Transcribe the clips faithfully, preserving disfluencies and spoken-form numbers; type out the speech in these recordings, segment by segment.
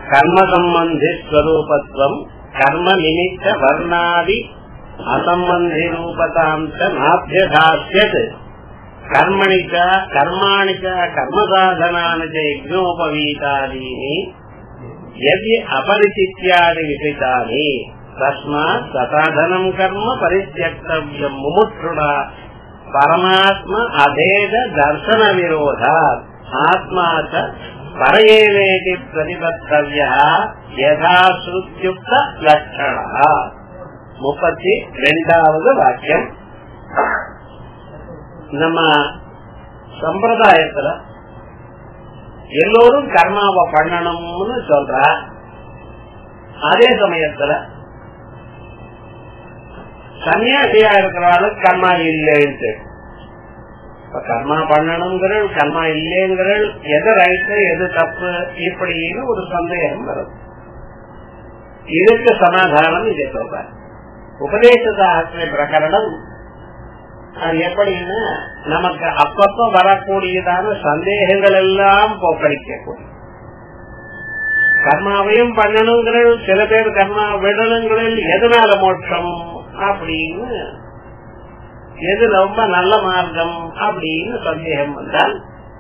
கர்ம சம்பந்தி ஸ்வரூபத்வம் கர்ம நிமித்த வர்ணாதி அசம்பந்தி ரூபதாம்ச நாபியதாஸ்யத் கர்மணிச்ச கர்மாணிச்ச கர்மசாதனானி ச யஜ்ஞோபவீதாதீனி யதி அபரிசித்யாதி விசிதானி தஸ்மாத் சசாதனம் கர்ம பரித்யக்தவ்யம் முமுட்சுணா பரமாத்ம அபேத தர்சன விரோதாத் ஆத்மா ச பரயேவேதி பிரதிபத்தவ்யா யதா ஸ்ருத்யுக்த லட்சணா. முப்பத்தி ரெண்டாவது வாக்கியம். நம்ம சம்பிரதாயத்துல எல்லோரும் கர்மாவை பண்ணணும்னு சொல்ற, அதே சமயத்துல சன்னியாசியா இருக்கிறவளுக்கு கர்மா இல்லைன்னு கர்மா பண்ணணுங்கிற கர்மா இல்லைங்கிற எது ரைட்டு எது தப்பு இப்படின்னு ஒரு சந்தேகம் வருது. இதுக்கு சமாதானம் இதை சொல்ற உபதேச சாஸ்திர பிரகரணம். அது எப்படின்னா நமக்கு அப்பப்ப வரக்கூடியதான சந்தேகங்கள் எல்லாம் போக்கடிக்கக்கூடிய கர்மாவையும் பண்ணணுங்கிற சில பேர் கர்மா விடணுங்களில் எதனால மோட்சம் அப்படின்னு எது ரொம்ப நல்ல மார்க்கம் அப்படின்னு சந்தேகம் வந்தால்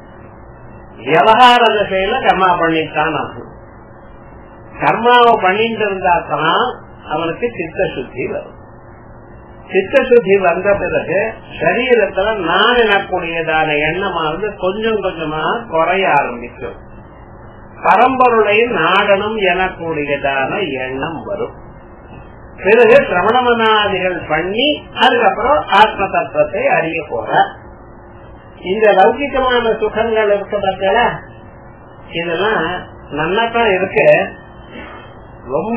விவகார திசையில கர்மா பண்ணித்தான் ஆகும். கர்மாவை பண்ணிட்டு இருந்தா தான் அவனுக்கு சித்த சுத்தி வரும். சித்த சுத்தி வந்த பிறகு சரீரத்துல நான் எனக்கூடியதான எண்ணமானது கொஞ்சம் கொஞ்சமா குறைய ஆரம்பிக்கும். பரம்பொருளை நாடனம் எனக்கூடியதான எண்ணம் வரும். பிறகு சிரவணமனாதிகள் பண்ணி அதுக்கப்புறம் ஆத்ம தத்துவத்தை அறிய போற. இந்த லௌகிகமான சுகங்கள் இருக்க பார்த்தா இதெல்லாம் நல்லாதான் இருக்கு, ரொம்ப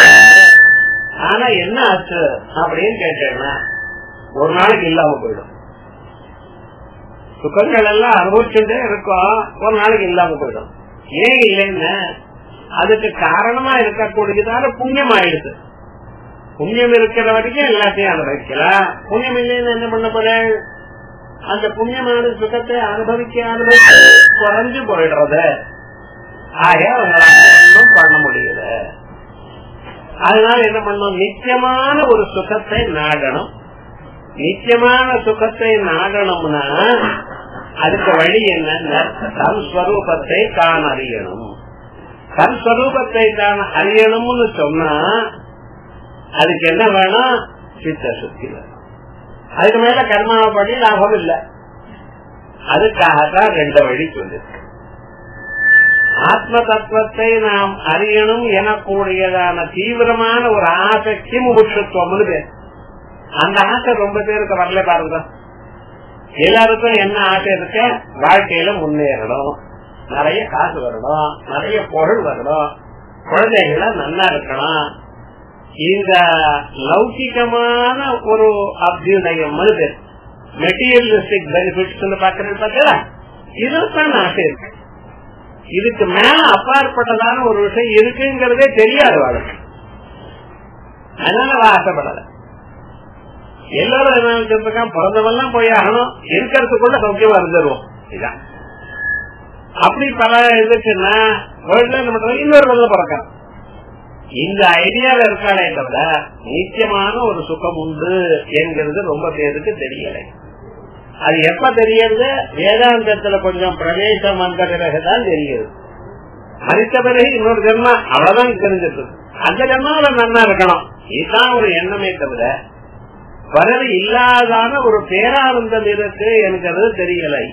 ஆனா என்ன ஆச்சு அப்படின்னு கேட்டேன்னா ஒரு நாளைக்கு இல்லாம போயிடும். சுகங்கள் எல்லாம் அனுபவிச்சுட்டே இருக்கும், ஒரு நாளைக்கு இல்லாம போயிடும். ஏன் இல்லைன்னு அதுக்கு காரணமா இருக்கக்கூடியதான புண்ணியம் ஆயிடுது. புண்ணியம் இருக்கிற வரைக்கும் எல்லாத்தையும் அனுபவிக்கலாம். புண்ணியம் இல்லைன்னு என்ன பண்ண போற, அந்த புண்ணியமான சுகத்தை அனுபவிக்க அனுபவிக்க குறைஞ்சு போயிடுறது. ஆக ஒன்றும் பண்ண முடியல. அதனால என்ன பண்ணணும், நிச்சயமான ஒரு சுகத்தை நாடணும். நிச்சயமான சுகத்தை நாடணும்னா அதுக்கு வழி என்னன்னா தன் ஸ்வரூபத்தை தான் அறியணும். தன் ஸ்வரூபத்தை தான் அறியணும்னு சொன்னா அதுக்கு என்ன வேணும், சித்த சுத்தி வேணும். அதுக்கு மேல கர்மாவை பண்ணி லாபம் இல்லை. அதுக்காகத்தான் ரெண்டு வழி சொல்லிருக்கு. ஆத்ம தத்துவத்தை நாம் அறியணும் எனக்கூடியதான தீவிரமான ஒரு ஆசைக்கு முமுட்சுத்துவம்னு பேர். அந்த ஆசை ரொம்ப பேருக்கு வரல பாருங்க. எல்லாருக்கும் என்ன ஆசை இருக்க, வாழ்க்கையில முன்னேறணும், நிறைய காசு வரணும், நிறைய பொருள் வரணும், குழந்தைகள நல்லா இருக்கணும். இந்த லௌகிகமான ஒரு அபியுதயம் மெட்டீரியலிஸ்டிக் பெனிஃபிட்ஸ் பாக்குறது பார்த்தா இதுதான் ஆசை இருக்கு. இதுக்கு மேல அப்பாற்பட்டதான ஒரு விஷயம் இருக்குங்கிறதே தெரியாது வாழ்க்கை. அதனால ஆசைப்படல. எல்லாரும் என்ன வச்சிருக்கான், பிறந்தவெல்லாம் போய் ஆகணும், இருக்கிறதுக்குள்ள சௌக்கியமா இருந்துருவோம். இதான் அப்படி பல இதுக்குன்னா இன்னொரு பதில பிறக்க இந்த ஐடியால இருக்கானே தவிர நிச்சயமான ஒரு சுகம் உண்டு என்கிறது ரொம்ப பேருக்கு தெரியலை. அது எப்ப தெரியுது, வேதாந்தத்துல கொஞ்சம் பிரவேசம் வந்த பிறகுதான் தெரியுது. மறித்த பிறகு இன்னொரு ஜென்மா அவ்வளவுதான் தெரிஞ்சிருக்கு. அந்த ஜென்மாவில நல்லா இருக்கணும், இதுதான் ஒரு எண்ணமே தவிர பிறகு இல்லாதான ஒரு பேரானந்தம் இருக்கு என்கிறது தெரியலை.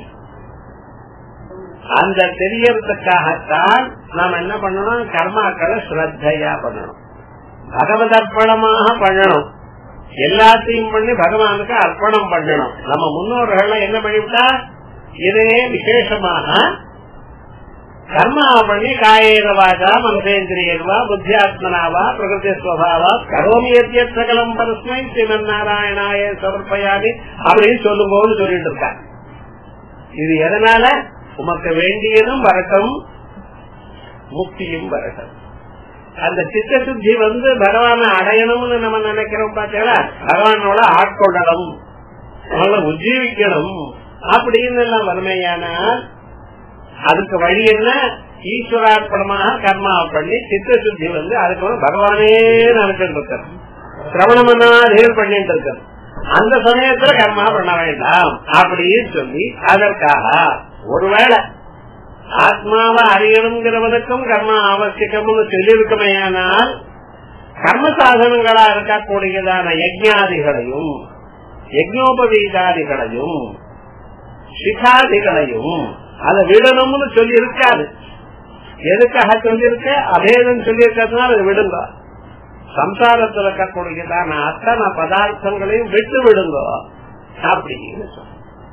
அந்த தெரியறதுக்காகத்தான் நாம் என்ன பண்ணணும், கர்மாக்களை ஸ்ரத்தையா பண்ணணும், பகவத் அர்ப்பணமாக பண்ணணும். எல்லாத்தையும் பண்ணி பகவானுக்கு அர்ப்பணம் பண்ணணும். நம்ம முன்னோர்கள் என்ன பண்ணிவிட்டா இதே விசேஷமாக கர்மா பண்ணி காயேன வாசா மனசேந்திரியர்வா புத்தியாத்மனாவா பிரகிருதி ஸ்வபாவா கரோமி சகலம் பரஸ்மை ஸ்ரீமன் நாராயணாய சமர்ப்பயாமி அப்படின்னு சொல்லும் போது சொல்லிட்டு இருக்காங்க. இது எதனால, உமக்கு வேண்டியதும் வரட்டும், முக்தியும் வரட்டும். அந்த சித்த சுத்தி வந்து பகவான அடையணும்னு நம்ம நினைக்கிறோம் பார்த்தீங்களா, பகவானோட ஆட்கொள்ளணும், அவங்கள உஜ்ஜீவிக்கணும் அப்படின்னு எல்லாம் வறுமையானால் அதுக்கு வழி என்ன, ஈஸ்வரார்ப்பணமாக கர்மாவை பண்ணி சித்த சுத்தி வந்து அதுக்கு பகவானே நினைச்சிட்டு இருக்காரு, சிரவணமனாதேவ் பண்ணிட்டு இருக்காரு. அந்த சமயத்துல கர்மா பண்ண வேண்டாம் அப்படின்னு சொல்லி அதற்காக ஒருவேளை ஆத்மாவை அறியணுங்கிறவனுக்கும் கர்மா அவசியம்னு சொல்லியிருக்கமையானால் கர்ம சாதனங்களா இருக்கக்கூடியதான யஜ்ஞாதிகளையும் யஜ்ஞோபவீதாதிகளையும் சிகாதிகளையும் அதை விடணும்னு சொல்லி இருக்காது. எதுக்காக சொல்லியிருக்க? அபேதம் சொல்லியிருக்கிறதுனால அதை விடுங்க. சம்சாரத்தில் இருக்கக்கூடியதான அத்தனை பதார்த்தங்களையும் விட்டு விடுங்க அப்படின்னு சொல்ல.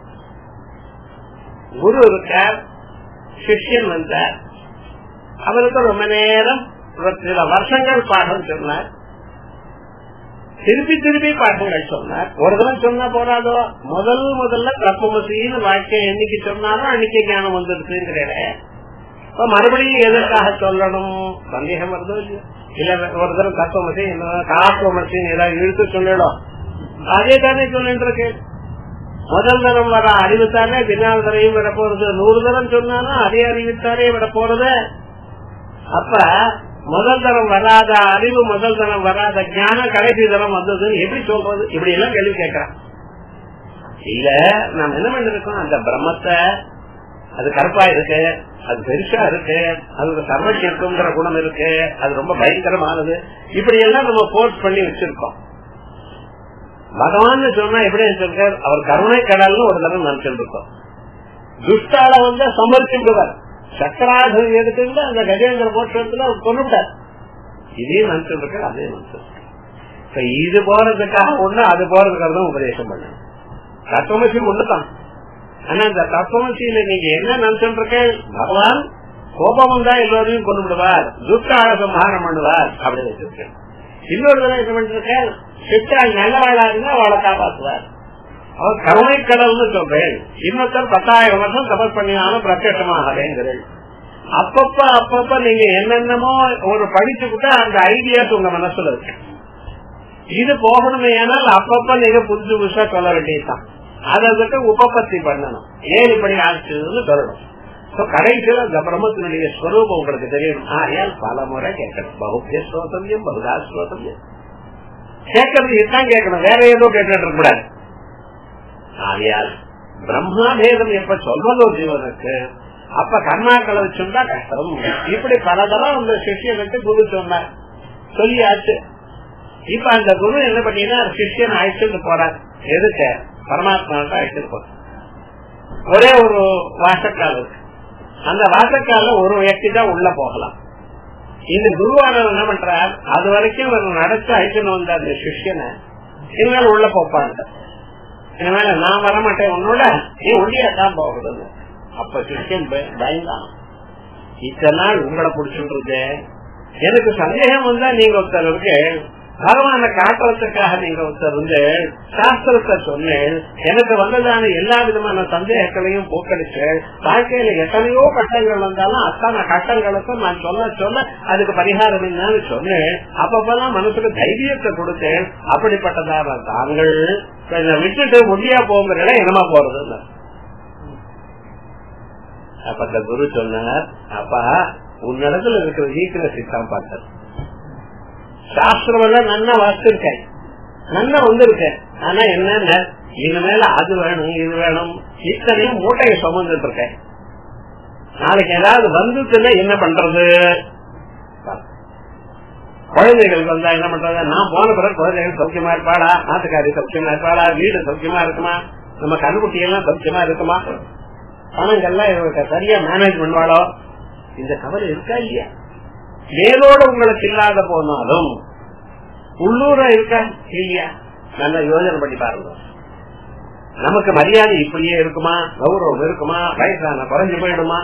குரு இருக்கார், சிஷ்யன் வந்தார், அவருக்கு ரொம்ப நேரம் சில வருஷங்கள் பாடம் சொன்னார், திருப்பி திருப்பி பாடங்கள் சொன்னார். ஒரு தரம் சொன்னா போறாதோ, முதல் முதல்ல தத்துவமசின்னு வாழ்க்கை என்னைக்கு சொன்னாலும் அன்னைக்கு ஞானம் வந்துருக்குங்கிறேன். இப்ப மறுபடியும் எதற்காக சொல்லணும் சந்தேகம் வருதோ இல்லையா? இல்ல ஒரு தரம் தத்துவமசி காத்துவமசின்னு ஏதாவது இழுத்து சொல்லிடும், அதே தானே சொல்லிட்டு இருக்கு. முதல் தரம் வர அறிவுத்தானே பின்னால் தரையும் விட போறது, நூறு தரம் சொன்னாலும் அதே அறிவுத்தானே விட போறது. அப்ப முதல் தரம் வராத அறிவு, முதல் தரம் வராத ஞானம் கடைசி தரம் வந்தது எப்படி சொல்றது? இப்படி எல்லாம் கேள்வி கேட்கிறான். இல்ல நாம் என்ன பண்ணிருக்கோம், அந்த பிரம்மத்தை அது கருப்பா இருக்கு, அது பெருசா இருக்கு, அது சர்வஜிற்குங்கிற குணம் இருக்கு, அது ரொம்ப பயங்கரமானது, இப்படி எல்லாம் நம்ம போர்ஸ் பண்ணி வச்சிருக்கோம். பகவான் சொன்னா எப்படி வச்சிருக்கார்? அவர் கருணை கடல்னு ஒரு தரம் நினைச்சிருக்கோம். துஷ்டால வந்து சமர்ப்பிடுவார், சக்கராதம் எடுத்து அந்த கஜேந்திர மோட்சத்துல கொண்டுட்டார். இதையும் நினைச்சிருக்க, அதே நினைச்சிருக்க. இது போறதுக்காக ஒண்ணு, அது போறதுக்காக தான் உபதேசம் பண்ண. தத்துவமசி ஒண்ணுதான். ஆனா இந்த தத்துவமசியில நீங்க என்ன நினைச்சிருக்க? பகவான் கோபம் வந்தா எல்லோரையும் கொண்டு விடுவார், துஷ்டால சம்ஹாரம் பண்ணுவார் அப்படின்னு வச்சிருக்கேன். இன்னொரு தடவை என்ன பண்ணிருக்க? சித்தாள் நல்லவாளா இருந்தா அவளை காப்பாற்றுவார், அவர் கருணை கடல்னு சொல்றேன். இன்னொருத்தர் பத்தாயிரம் வருஷம் தபஸ் பண்ணினாலும் பிரத்யட்சமாகவேங்கிறேன். அப்பப்ப அப்பப்ப நீங்க என்னென்னமோ ஒரு படிச்சுக்கிட்டா அந்த ஐடியாஸ் உங்க மனசுல இருக்கு. இது போகணுமே ஏனால் அப்பப்ப நீங்க புதுசு புதுசா சொல்ல வேண்டியதுதான். அதற்கு உபபத்தி பண்ணணும், ஏன் இப்படி ஆச்சுன்னு சொல்லணும். கடைசியில் அந்த பிரம்மத்தினுடைய ஸ்வரூபம் உங்களுக்கு தெரியும். ஆகையால் பல முறை கேட்கணும். பகுத்திய ஸ்ரோதவியம், பகுதா ஸ்ரோதவியம் கேட்கறது இதுதான் கேட்கணும், வேற ஏதோ கேட்டு கூடாது. ஆகையால் பிரம்மாபேதம் எப்ப சொல்வதோ ஜீவனுக்கு, அப்ப கர்மாக்களை வச்சுட்டா கஷ்டம். இப்படி பலதெல்லாம் அந்த சிஷியனுக்கு குரு சொன்னார், சொல்லியாச்சு. இப்ப அந்த குரு என்ன பண்ணீங்கன்னா சிஷியன் அழைச்சிட்டு போறார். எதுக்கு? பரமாத்மாவுக்கு அழைச்சிட்டு போற. ஒரே ஒரு வாசக்கால் இருக்கு, அந்த வாசக்கால ஒரு व्यक्ति தான் உள்ள போகலாம். இந்த குருவானவர் என்ன பண்றார், அது வரைக்கும் நடத்த அழைக்கணும் வந்த அந்த சிஷியனை இனிமேல் உள்ள போப்பாங்க. இனிமேல நான் வரமாட்டேன் உன்னோட, நீ ஒண்டியா தான் போகிறது. அப்ப சிஷியன் பயந்தான், இத்தனை நாள் உங்களை பிடிச்சிட்டு எனக்கு சந்தேகம் வந்தா நீங்க ஒருத்தருக்கு பகவான காட்டுறதுக்காக நீங்க ஒருத்தர் வந்து சாஸ்திரத்தை சொன்னேன், எனக்கு வந்ததான எல்லா விதமான சந்தேகங்களையும் போக்கடிச்சு வாழ்க்கையில எத்தனையோ கட்டங்கள் வந்தாலும் அத்தனை கட்டங்களுக்கும் நான் சொல்ல சொல்ல அதுக்கு பரிகாரம் என்னன்னு சொன்னேன். அப்பப்பெல்லாம் மனசுக்கு தைரியத்தை கொடுத்தேன். அப்படிப்பட்டதான தாங்கள் விட்டுட்டு முடியா போங்கிற என்னமா போறது? அப்ப அந்த குரு சொன்னார், அப்பா உன்னிடத்துல இருக்கிற வீக்னஸ் தான் பார்த்தது. சாஸ்திரம் எல்லாம் நல்லா வாசிச்சிருக்கேன், நல்லா வந்திருக்கேன். ஆனா என்ன, இனிமேல அது வேணும் இது வேணும் இத்தனையும் மூட்டையை சுமந்துட்டு இருக்கேன். நாளைக்கு ஏதாவது வந்துச்சுன்னா என்ன பண்றது? குழந்தைகளுக்கு வந்தா என்ன பண்றது? நான் போன பிறகு குழந்தைகள் சௌக்கியமா இருப்பாளா, நாட்டுக்காரி சௌக்கியமா இருப்பாளா, வீடு சௌக்கியமா இருக்குமா, நம்ம கண்ணுக்குட்டி எல்லாம் சௌக்கியமா இருக்குமா, பணங்கள்லாம் இவங்க சரியா மேனேஜ் பண்ணுவாளோ, இந்த கவலை இருக்கா இல்லையா? மேலோட உங்களுக்கு இல்லாத போனாலும் உள்ளூர இருக்கா இல்லையா? நல்லா யோசனை பண்ணி பாருங்க. நமக்கு மரியாதை இப்படியே இருக்குமா, கௌரவம் இருக்குமா, வயசான குறைஞ்சு போயிடுமா?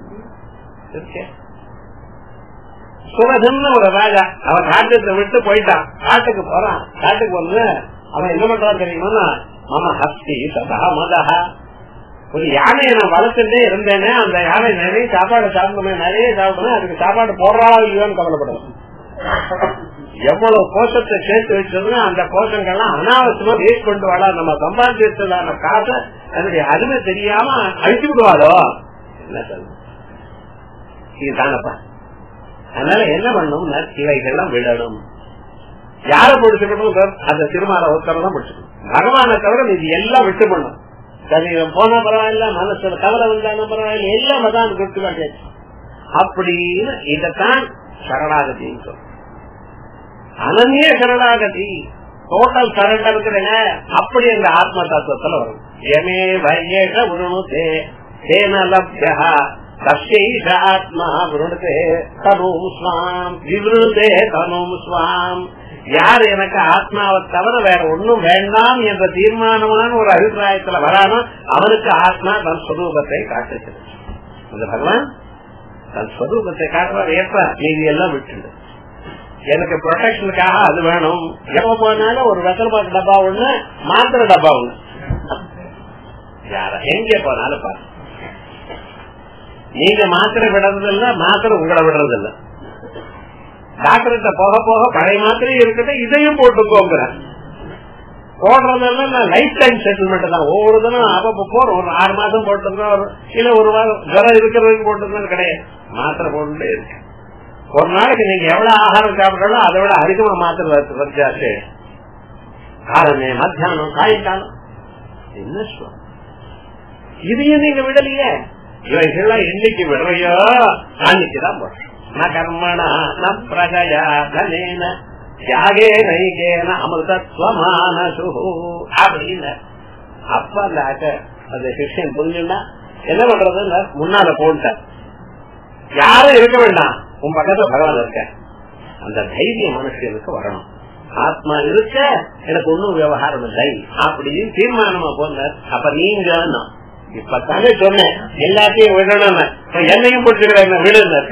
சுரகன்னு ஒரு ராஜா, அவன் காட்டுக்கு விட்டு போயிட்டான், காட்டுக்கு போறான். காட்டுக்கு வந்து அவன் என்ன பண்றான் தெரியுமா? மம ஹஸ்தி சதா மதஹா, ஒரு யானையை நான் வளர்த்துட்டே இருந்தேனே, அந்த யானை நிறைய சாப்பாடு சாப்பிடணும், நிறைய சாப்பிடணும், அதுக்கு சாப்பாடு போடுறாளா இல்லையோன்னு கவலைப்படுவேன். எவ்வளவு கோஷத்தை சேர்த்து வச்சதுன்னா அந்த கோஷங்கள்லாம் அனாவசியமா வேஸ்ட் கொண்டு வாழ, நம்ம சம்பாதிச்சதான காசை அதனுடைய அருமை தெரியாம அழிச்சு விடுவாளோ. என்ன சொல்ல இதுதானப்பா. அதனால என்ன பண்ணும், இவைகள்லாம் விடணும். யார பிடிச்சுக்கணும், அந்த திருமால ஒருத்தர் தான் பிடிச்சிக்கணும். பகவானை தவிர இது எல்லாம் விட்டு பண்ணும். சரீரம் போனா பரவாயில்ல, மனசுல கவலை வந்தாலும் பரவாயில்ல, எல்லாம் அதான் கொடுத்து அப்படின்னு இதைத்தான் சரணாகதின்னு சொல்றோம். அனன்ய சரணாகதி, டோட்டல் சரண்டர். அப்படி அந்த ஆத்ம தத்துவத்துல வரும். எமே வையேஷ உருணுதே தேன லப்யா தஸ்யைஷ ஆத்மா விருணுதே தனும் ஸ்வாம் விவருணுதே தனும் ஸ்வாம். யார் எனக்கு ஆத்மாவை தவிர வேற ஒன்னும் வேண்டாம் என்ற தீர்மானமான ஒரு அபிப்பிராயத்துல வரானோ அவனுக்கு ஆத்மா தன் ஸ்வரூபத்தை காட்டுகிறது. இந்த பகவான் தன் ஸ்வரூபத்தை காட்டுறார். ஏற்ப நீதி எல்லாம் விட்டு எனக்கு ப்ரொடெக்ஷனுக்காக அது வேணும். எப்ப போனாலும் ஒரு வெத்தல் பாக்கு டப்பா ஒண்ணு, மாத்திரை டப்பா ஒண்ணு. யார எங்க போனாலும் பாரு, நீங்க மாத்திரை விடுறது இல்ல, மாத்திரை உங்களை விடுறது இல்ல. டாக்டர்கிட்ட போக போக பழைய மாத்திரையும் இருக்கட்டும், இதையும் போட்டுக்கோங்க. போடுறதெல்லாம் லைஃப் டைம் செட்டில்மெண்ட் தான். ஒவ்வொரு தினம் அப்ப போற ஒரு ஆறு மாசம் போட்டுருந்தோம், இல்ல ஒரு வாரம் ஜரம் இருக்கிறதுக்கு போட்டுருந்தோம் கிடையாது. மாத்திரை போட்டுட்டே இருக்கு. ஒரு நாளைக்கு நீங்க எவ்வளவு ஆகாரம் சாப்பிட்டாலும் அதை விட அதிகமா மாத்திரை வச்சாச்சு. காலமே மத்தியானம் சாயங்காலம் என்ன சொல்ல, இதையும் நீங்க விடலையே. இவைகள்லாம் என்னைக்கு விடுறையோ அன்னைக்குதான் போடுறோம். ந கர்மணா ந பிரஜயா தனேன தியாகே நைகேன அமிர்தத்வமானசு அப்படின்னு. அப்ப அந்த ஆட்ட அந்த கிருஷ்ணன் புரிஞ்சுன்னா என்ன பண்றது, முன்னால போட்ட யாரும் இருக்க வேண்டாம், உன் பக்கத்துல பகவான் இருக்க. அந்த தைரியம் மனுஷனுக்கு வரணும். ஆத்மா இருக்க எனக்கு ஒன்னும் விவகாரம் இல்லை அப்படின்னு தீர்மானமா போன. அப்ப நீங்க இப்பதானே சொன்னேன் எல்லாத்தையும் விடணும், என்னையும் போட்டுக்கிறேன் விடுனர்.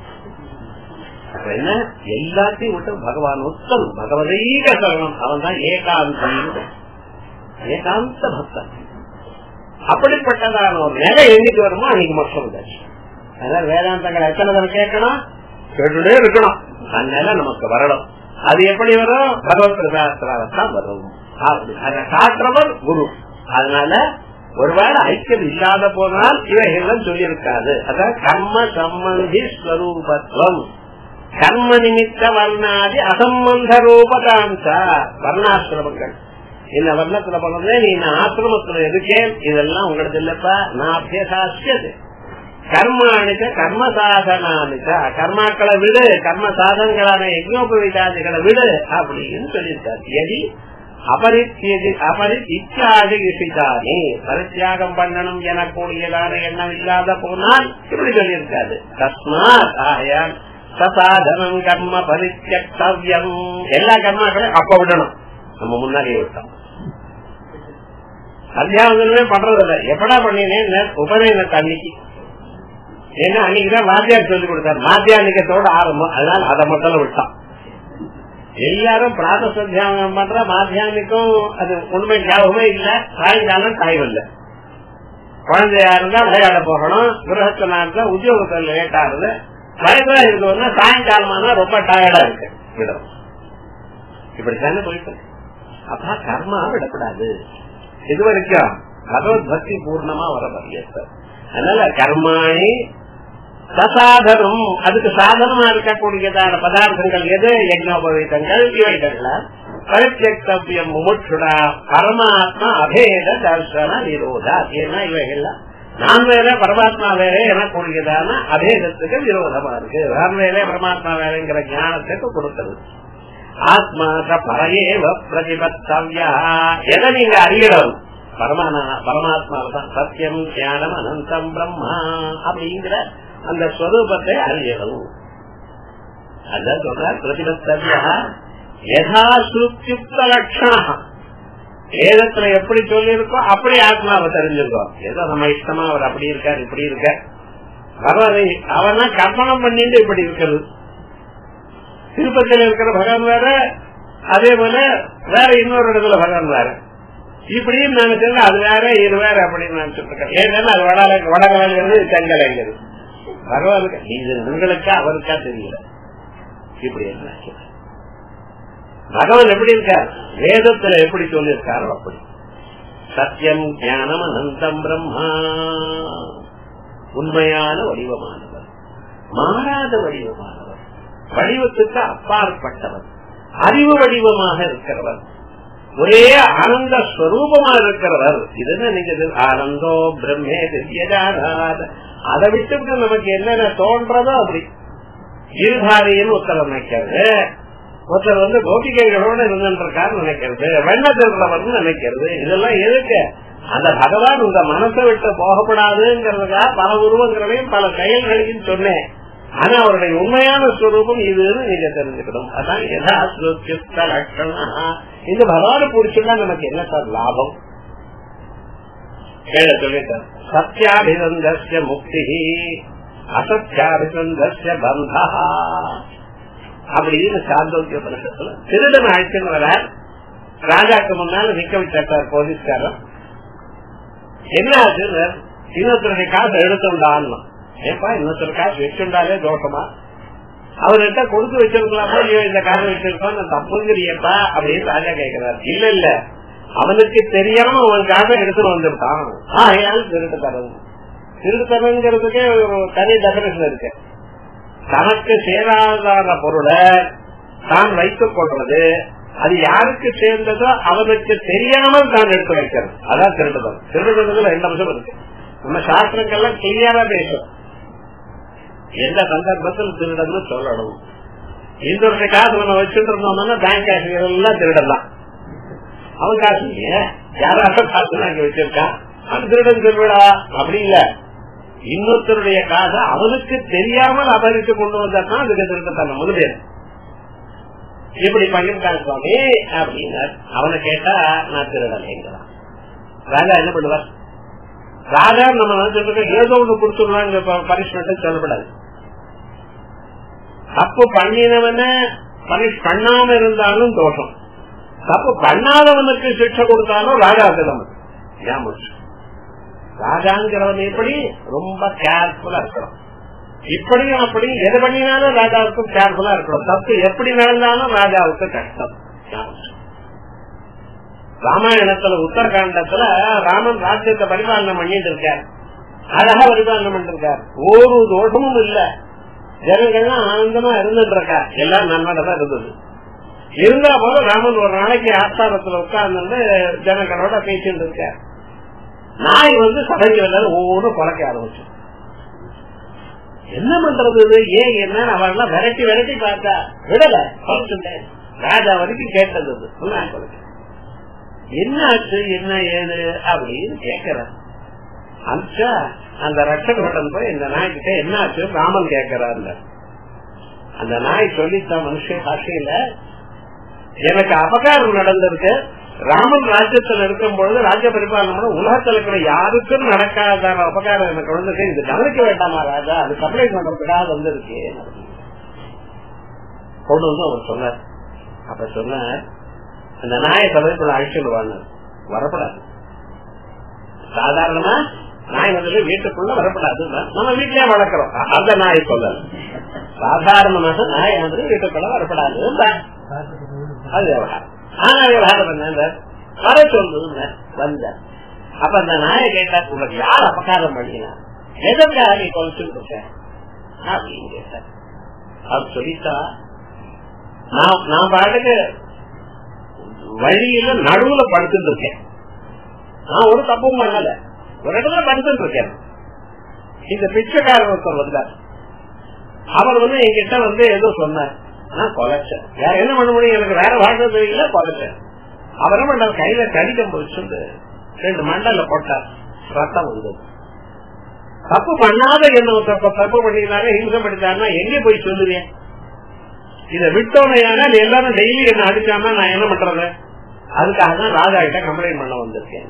என்ன எல்லாத்தையும் விட்டு பகவான் உத்தம் பகவதீக சரணம். அவன் தான் ஏகாந்த ஏகாந்த பக்தன். அப்படிப்பட்டதான ஒரு நிலை என்னைக்கு வருமோ அன்னைக்கு மட்டும் இருந்தாச்சு. அதனால வேதாந்தங்களை எத்தனை தடவை கேட்கணும், கேட்டுட்டே இருக்கணும். அதனால நமக்கு வரணும். அது எப்படி வரும், பகவத் பிரசாதத்தான் வரும். அதை காட்டுறவர் குரு. அதனால ஒருவேளை ஐக்கியம் இல்லாத போனால் இவைகள் சொல்லி இருக்காது. அதாவது கர்ம சம்பந்தி ஸ்வரூபத்துவம், கர்ம நிமித்த வர்ணாதி அசம்பந்த ரூபதாம்சா. வர்ணாசிரமங்கள் இந்த வர்ணத்துல போனதே நீ ஆசிரமத்துல இருக்கேன், இதெல்லாம் உங்களுக்கு இல்லப்பா. நான் அபியசாசியது கர்மானிக்க கர்ம சாதனானிக்க, கர்மாக்களை விடு, கர்ம சாதனங்களான யஜ்னோபவீதாதிகளை விடு அப்படின்னு சொல்லியிருக்காரு. எதி அபரித்தியாகிதானே பரித்தியாகம் பண்ணணும் எனக்கூடியதான எண்ணம் இல்லாத போனால் இப்படி சொல்லியிருக்காரு. தஸ்மாத் ஆயால் சசாதனம் கர்ம பரித்தியக்தவ்யம். எல்லா கர்மாக்களையும் அப்ப விடணும், நம்ம முன்னாடியே விட்டோம். அத்தியாவதனமே பண்றதில்ல. எப்படா பண்ணினேன் உபநயனத்தை அன்னைக்கு. ஏன்னா அன்னைக்குதான் வாத்தியார் சொல்லி கொடுத்தாரு. மாத்தியானிக்கத்தோட ஆரம்பம். அதனால அதை மட்டும் விட்டான். எல்லாரும் பிராத சத்தியானம் பண்ற மாத்தியானிக்கும் அது உண்மை ஞாபகமே இல்ல. சாயங்காலம் டைம் இல்ல. குழந்தையா இருந்தா விளையாட போகணும், கிரகத்துல இருந்தா உத்தியோகத்தில் லேட் ஆகுது, வயதா இருக்கணும்னா சாயங்காலமானா ரொம்ப டயர்டா இருக்கு விடும். இப்படித்தானே போயிட்டு. அப்ப கர்மா விடக்கூடாது. இது வரைக்கும் பகவத் பக்தி பூர்ணமா வர முடியாது. அதனால கர்மாணி சசாதனம், அதுக்கு சாதனமா இருக்கக்கூடியதான பதார்த்தங்கள் எது, யஜ்னோபவீதங்கள் இவைகள்லாம். பரித்தியக்தவ்யம் முமுட்சுடா பரமாத்மா அபேத தர்சன நிரோதா. ஏன்னா இவைகள்லாம் நான் வேற பரமாத்மா வேற எனக்கூடியதான அபேதத்துக்கு விரோதமா இருக்கு. நான் வேற பரமாத்மா வேறங்கிற ஞானத்துக்கு கொடுத்தது. ஆத்மா பரையேவ பிரதிபத்தவ்யா. எதை நீங்க அறியணும், பரமான பரமாத்மாவதான். சத்தியம் ஞானம் அனந்தம் பிரம்மா அப்படிங்கிற அந்த ஸ்வரூபத்தை அறியணும். அதான் சொல்ற பிரதிபத்தவ்யா யதா ஸ்ருத்யுக்த லட்சணம். வேதத்துல எப்படி சொல்லி இருக்கோ அப்படி ஆத்மாவை தெரிஞ்சிருக்கோம். ஏதோ நம்ம இஷ்டமா அவர் அப்படி இருக்கார் இப்படி இருக்கார், அவனா கற்பனம் பண்ணிட்டு இப்படி இருக்கிறது. திருப்பதியில இருக்கிற பகவான் வேற, அதே போல வேற இன்னொரு இடத்துல பகவான் வேற. இப்படின்னு நினைச்சது அது வேற இது வேற அப்படின்னு நினைச்சிட்டு இருக்கேன். ஏன்னா அது வட வடகலைங்கிறது தெங்கலைங்கிறது. பகவானுக்கு இது உங்களுக்கா அவருக்கா தெரியல. இப்படி என்ன பகவான் எப்படி இருக்கார், வேதத்துல எப்படி சொல்லியிருக்காரோ அப்படி. சத்தியம் ஞானம் அனந்தம் பிரம்மா, உண்மையான வடிவமானவர். மாறாத வடிவமானவர், வடிவத்துக்கு அப்பாற்பட்டவர், அறிவு வடிவமாக இருக்கிறவர், ஒரே ஆனந்த ஸ்வரூபமா இருக்கிறவர். இதுதான் நீங்க ஆனந்தோ பிரம்மே திவ்யஜானாத. அதை விட்டு நமக்கு என்னென்ன தோன்றதோ அப்படி இருதாரின்னு ஒருத்தர் நினைக்கிறது, ஒருத்தர் வந்து கோபிகைகளோட இருந்திருக்காரு நினைக்கிறது, வெண்ண திருறவர்னு நினைக்கிறது. இதெல்லாம் எதுக்கு? அந்த பகவான் உங்க மனசை விட்டு போகப்படாதுங்கிறதுக்காக பல உருவங்களையும் பல செயல்களையும் சொன்னேன். ஆனா அவருடைய உண்மையான ஸ்வரூபம் இதுன்னு நீங்க தெரிஞ்சுக்கணும். அதான் யதாஸ்ருத்யுக்த லட்சணம். இந்த பகவான புடிச்சுன்னா நமக்கு என்ன சார் லாபம்? சொல்லிட்டார், சத்யாபிசந்தஸ்ய முக்தி அசத்யாபிசந்தஸ்ய பந்தா அப்படின்னு சாந்தோக்கிய பரிசத்துல திருடன் அழைச்சுன்னு வர ராஜாக்கு முன்னால நிக்க வச்சார் போலீஸ்காரன். என்ன ஆச்சு? இன்னொருத்தருடைய காசு எடுத்துண்டான்னு. ஏப்பா இன்னொருத்தர் காசு வச்சுண்டாலே தோஷமா? அவர்கிட்ட கொடுத்து வச்சிருக்கலாமா? இந்த காசு வச்சிருக்கோம் தப்புங்கிறியப்பா அப்படின்னு ராஜா கேட்கிறார். இல்ல இல்ல, அவனுக்கு தெரியாம அவன் காசை எடுத்துட்டு வந்துருக்கான், ஆகையால் திருட்டு தரது. திருட்டு தரங்கிறதுக்கே ஒரு தனி டெபினேஷன் இருக்கு. தனக்கு சேராத பொருளை தான் வைத்துக் கொள்றது, அது யாருக்கு சேர்ந்ததோ அவனுக்கு தெரியாமல் தான் எடுத்து வைக்கிறது, அதான் திருடுதல். திருடுறதுல ரெண்டு அம்சம் இருக்கு. நம்ம சாஸ்திரங்கள்லாம் கிளியரா பேசும். எந்த சந்தர்ப்பத்தில் திருடன்னு சொல்லணும். இந்த ஒரு காசு நம்ம வச்சுட்டு இருந்தோம்னா பேங்க் காசு எல்லாம் திருடலாம். அவன் காசு இல்லையே, யாராவது காசு அங்க வச்சிருக்கான், அது திருடன் திருவிடா அப்படி இல்ல. இன்னொருத்தருடைய காசை அவனுக்கு தெரியாமல் அபகரித்து கொண்டு வந்தா அதுக்கு திருடத்தான முழுதே. இப்படி பண்ணிருக்காங்க சுவாமி அப்படின்னு அவனை கேட்டா நான் திருடலைங்கிறான். ராஜா என்ன பண்ணுவார்? ராஜா நம்ம நினைச்சிட்டு ஏதோ ஒண்ணு கொடுத்துருவாங்க பனிஷ்மெண்ட் சொல்லப்படாது. தப்பு பண்ணினவன பனிஷ் பண்ணாம இருந்தாலும் தோஷம், தப்பு பண்ணாதவனுக்கு சிக்ஷை கொடுத்தாலும் ராஜா திறமை. ராஜாங்கிறவன் எப்படி ரொம்ப கேர்ஃபுல்லா இருக்கணும். இப்படியும் அப்படி எது பண்ணினாலும் ராஜாவுக்கும் கேர்ஃபுல்லா இருக்கணும். தப்பு எப்படி நடந்தாலும் ராஜாவுக்கு கஷ்டம். ராமாயணத்துல உத்தரகாண்டத்துல ராமன் ராஜ்யத்தை பரிபாலனை பண்ணிட்டு இருக்கார், அழகா பரிபாலனை பண்ணிட்டு இருக்கார், ஒரு தோஷமும் இல்ல. ஜனங்கள்லாம் ஆனந்தமா இருந்துட்டு இருக்கா, எல்லாம் நன்மைதான் இருந்தது. இருந்தா போல ராமன் ஒரு நாளைக்கு ஆஸ்தானத்துல உட்கார்ந்து ஜனங்களோட பேசிட்டு இருக்கார். நாய் வந்து சடங்கு எல்லாரும் ஒவ்வொரு பழக்க ஆரம்பிச்சு. என்ன பண்றது? ஏன் என்ன அவெல்லாம் விரட்டி விரட்டி பார்த்தா விடல, ராஜா வரைக்கும் கேட்டது. என்ன ஆச்சு என்ன ஏது அப்படின்னு கேக்குறாரு. அனுச்சா அந்த ரட்சகன் போய் இந்த நாய்கிட்ட என்ன ஆச்சு ராமன் கேக்குறாரு. அந்த நாய் சொல்லித்தான் மனுஷ பாஷையில, எனக்கு அபகாரம் நடந்திருக்கு, ராமன் ராஜ்யத்தில் இருக்கும் பொழுது ராஜ்ய பரிபாலனை உலகத்தில் இருக்கிற யாருக்கும் நடக்காத அபகாரம் எனக்கு வந்து இது கவனிக்க வேண்டாமா ராஜா, அது சப்ளை பண்றதுக்காக வந்திருக்கு கொண்டு வந்து அவர் சொன்னார். அப்ப சொன்ன அந்த நாயை சபைக்குள்ள அழிச்சுடுவான்னு வரப்படாது. சாதாரணமா நாய் வந்து வீட்டுக்குள்ள வரப்படாது, நம்ம வீட்டிலே வளர்க்கிறோம், அந்த நாய் சொல்லல. சாதாரணமாக நாய் வந்து வீட்டுக்குள்ள வரப்படாது, அது விவகாரம். ஆனா விவகாரம் என்ன வர சொல்லுங்க வந்த. அப்ப அந்த நாயை கேட்டா உங்களுக்கு யார் அபகாரம் பண்ணினா, எதற்காக நீ கொலைச்சுட்டு இருக்க அப்படின்னு கேட்டார். அவர் சொல்லிட்டா, நான் பாட்டுக்கு வழியில நடுவுல படுத்துட்டு இருக்கேன், நான் ஒரு தப்பும் பண்ணல, ஒரு இடத்துல படுத்துட்டு இருக்கேன். இந்த பிச்சைக்காரர் ஒருத்தர் வந்தார், அவர் வந்து என்கிட்ட வந்து ஏதோ சொன்னார், நான் கொலைச்சேன். வேற என்ன பண்ண முடியும், எனக்கு வேற வாழ்க்கை தெரியல, கொலைச்சேன். அவர் என்ன பண்ணார், கையில கடிதம் போச்சு ரெண்டு மண்டல போட்டார், ரத்தம் வந்தது. தப்பு பண்ணாத என்ன தப்பு பண்ணிருந்தாங்க, ஹிம்சம் பண்ணிட்டாருன்னா எங்கே போய் சொல்லுவேன்? இதை விட்டோனையான எல்லாரும் டெய்லி என்ன அடிச்சாம நான் என்ன பண்றது? அதுக்காக தான் ராஜா கிட்ட கம்ப்ளைண்ட் பண்ண வந்திருக்கேன்.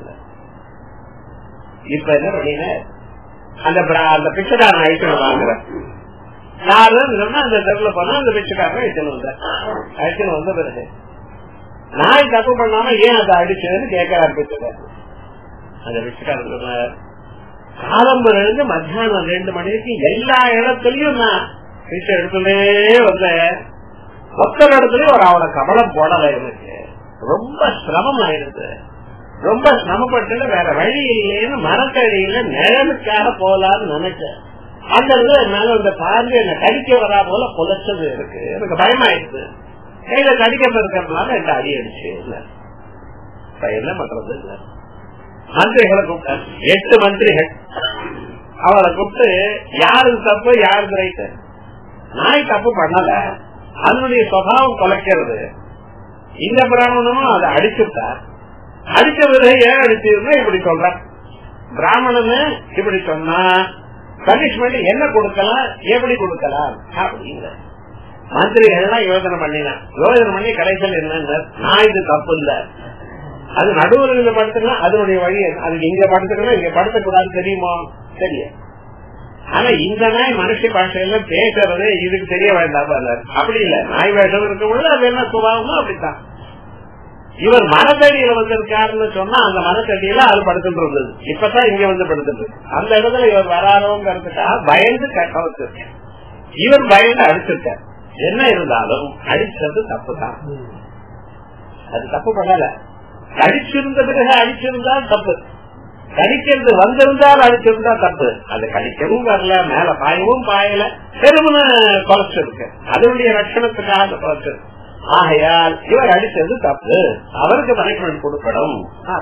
இப்ப என்ன பண்ணீங்க, அந்த அந்த பிச்சைக்காரன் அழிச்சுன்னு வாங்குறேன். யாருன்னு சொன்னா அந்த தெருல போனா அந்த பிச்சைக்காரன் அழிச்சுன்னு வந்த அழிச்சுன்னு வந்த பிறகு நாய் தப்பு பண்ணாம ஏன் அதை அடிச்சதுன்னு கேட்கிறார் பிச்சைக்காரன். அந்த பிச்சைக்காரன் சொன்னார், காலம்பரம் இருந்து மத்தியானம் ரெண்டு மணிக்கு எல்லா இடத்துலயும் நான் பிச்சை எடுத்துலே வந்தேன், ஒத்த இடத்துலயும் ஒரு அவளை கவலம் போடல, எனக்கு ரொம்ப சிரமம் ஆயிடுது, ரொம்ப சிரமப்பட்டு வேற வழி இல்லைன்னு மரத்தடியில நிழலுக்காக போலான்னு நினைச்சேன். அந்த இடத்துல என்னால அந்த பாம்பு என்ன கடிக்க வரா போல கொலைச்சது இருக்கு, எனக்கு பயமாயிடுச்சு. கையில கடிக்காம இருக்கிறதுனால என்ன அடி அடிச்சு இல்ல என்ன பண்றது இல்ல. மந்திரிகளை கூப்பிட்டார், எட்டு மந்திரிகள். அவளை கூப்பிட்டு யாரு தப்பு யாருக்கு ரைட்டு? நாய் தப்பு பண்ணல, அதனுடைய சுபாவம் குலைக்கிறது. இந்த பிராமணனும் அதை அடிச்சுட்டார். அடிச்ச பிறகு ஏன் அடிச்சிருந்தா இப்படி சொல்ற? பிராமணனு இப்படி சொன்னா பனிஷ்மெண்ட் என்ன கொடுக்கலாம், எப்படி கொடுக்கலாம் அப்படிங்கிற மந்திரிகள்லாம் யோசனை பண்ணினா யோசனை பண்ணி கடைசியில் என்ன, நான் இது தப்பு இல்ல, அது நடுவில் படுத்துக்கணும், அதனுடைய வழி அதுக்கு இங்க படுத்துக்கணும் இங்க படுத்தக்கூடாது தெரியுமோ தெரியும். ஆனா இந்த நாய் மனுஷ பாஷையில பேசுறது இதுக்கு தெரிய வேண்டாம். அப்படி இல்ல, நாய் வேஷம் இருக்க உள்ள அது என்ன சுபாவமோ அப்படித்தான். இவர் மரத்தடியில வந்திருக்காருன்னு சொன்னா அந்த மரத்தடியில அது படுத்துட்டு இருந்தது, இப்பதான் இங்க வந்து படுத்துட்டு அந்த இடத்துல இவர் வராரோங்கிறதுக்காக பயந்து கட்ட வச்சிருக்க. இவர் பயந்து அடிச்சிருக்கார். என்ன இருந்தாலும் அடிச்சது தப்பு தான், அது தப்பு பண்ணல. கடிச்சிருந்த பிறகு அடிச்சிருந்தால் தப்பு, கடிக்கிறது வந்திருந்தால் அடிச்சிருந்தா தப்பு. அது கடிக்கவும் வரல, மேல பாயவும் பாயல, பெருமன குறைச்சிருக்கு, அதனுடைய ரட்சணத்துக்காக குறைச்சிருக்கு. ஆகையால் இவர் அடிச்சது தப்பு, அவருக்கு பனிஷ்மெண்ட் கொடுக்கணும்.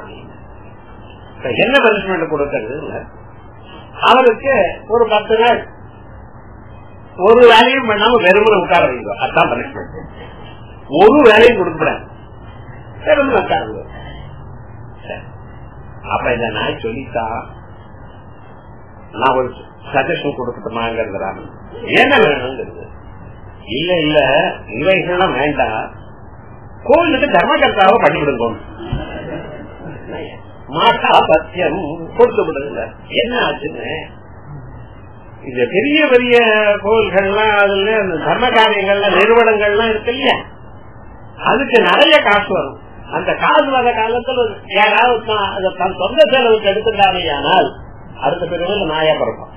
என்ன பனிஷ்மெண்ட் கொடுக்கிறது? அவருக்கு ஒரு பத்து நாள் ஒரு வேலையும் பண்ணாம வெறுமனை உட்கார வைங்க, அதுதான் பனிஷ்மெண்ட். ஒரு வேலையும் கொடுக்கூடாது, வெறுமனை உட்காருங்க. அப்ப இந்த நாய் சொல்லித்தா நான் ஒரு சஜஷன் கொடுக்கட்டுமாங்கிறது, என்ன வேணுங்கிறது. இல்ல இல்ல இவைகள்லாம் வேண்டாம், கோவிலுக்கு தர்மகர்த்தாவை பண்ணிவிடுங்க, மாட்டா பத்தியம் கொடுத்து விடுங்க. என்ன ஆச்சுன்னு இந்த பெரிய பெரிய கோவில்கள்லாம் அதுல அந்த தர்ம காரியங்கள்ல நிறுவனங்கள்லாம் இருக்கு இல்லையா, அதுக்கு நிறைய காசு வரும். அந்த காசு வர காலத்துல யாராவது தன் சொந்த செலவுக்கு எடுத்துட்டானால் அடுத்த பிறகு நாயா பிறப்பான்.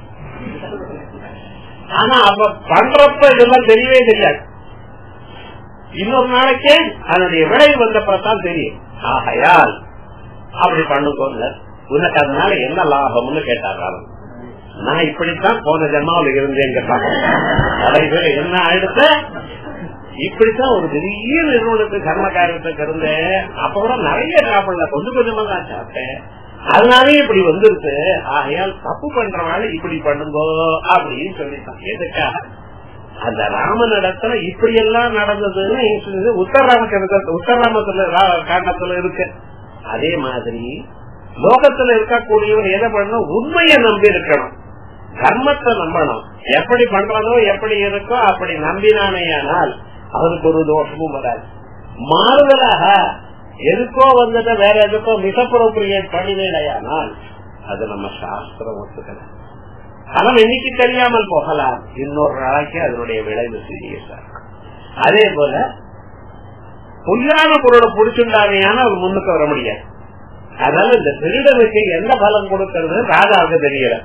ஆனா அவ பண்றப்ப இதெல்லாம் தெரியவே தெரியாது, இன்னொரு நாளைக்கே அதனுடைய விலை வந்தப்பதான் தெரியும். ஆகையால் அப்படி பண்ணுங்க, உனக்கு அதனால என்ன லாபம்னு கேட்டாங்க. நான் இப்படித்தான் போன ஜென்மாவில் இருந்தேன் கேட்டாங்க. என்ன ஆயிடுச்சு, இப்படித்தான் ஒரு பெரிய நிறுவனத்துக்கு கர்ம காரியத்துக்கு இருந்தேன், அப்ப கூட நிறைய சாப்பிடல, கொஞ்சம் கொஞ்சமா தான் சாப்பிட்டேன், அதனாலே இப்படி வந்துருக்கு. ஆகையால் தப்பு பண்றவாள் இப்படி பண்ணுங்கோ அப்படின்னு சொல்லிட்டான். எதுக்காக? அந்த ராமன் இடத்துல இப்படி எல்லாம் நடந்ததுன்னு உத்தரராம உத்தரராமத்துல காண்டத்துல இருக்கு. அதே மாதிரி லோகத்துல இருக்கக்கூடியவர் எதை பண்ணணும், உண்மையை நம்பி இருக்கணும், கர்மத்தை நம்பணும். எப்படி பண்றதோ எப்படி இருக்கோ அப்படி நம்பினானேயானால் அவருக்கு ஒரு தோஷமும் வராது. மாறுதலாக எதுக்கோ வந்துட்டு வேற எதுக்கோ மிஸ்அப்ரோப்ரியேட் பண்ணினேனால் அது நம்ம சாஸ்திரம் ஒத்துக்கலாம். பணம் இன்னைக்கு தெரியாமல் போகலாம், இன்னொரு நாளைக்கு அதனுடைய விளைவு சீரியஸா. அதே போல பொய்யான பொருளை புடிச்சுட்டானேயான அவர் முன்னுக்கு வர முடியாது. அதனால இந்த திருடனுக்கு எந்த பலம் கொடுக்கறது ராஜாவுக்கு தெரியல.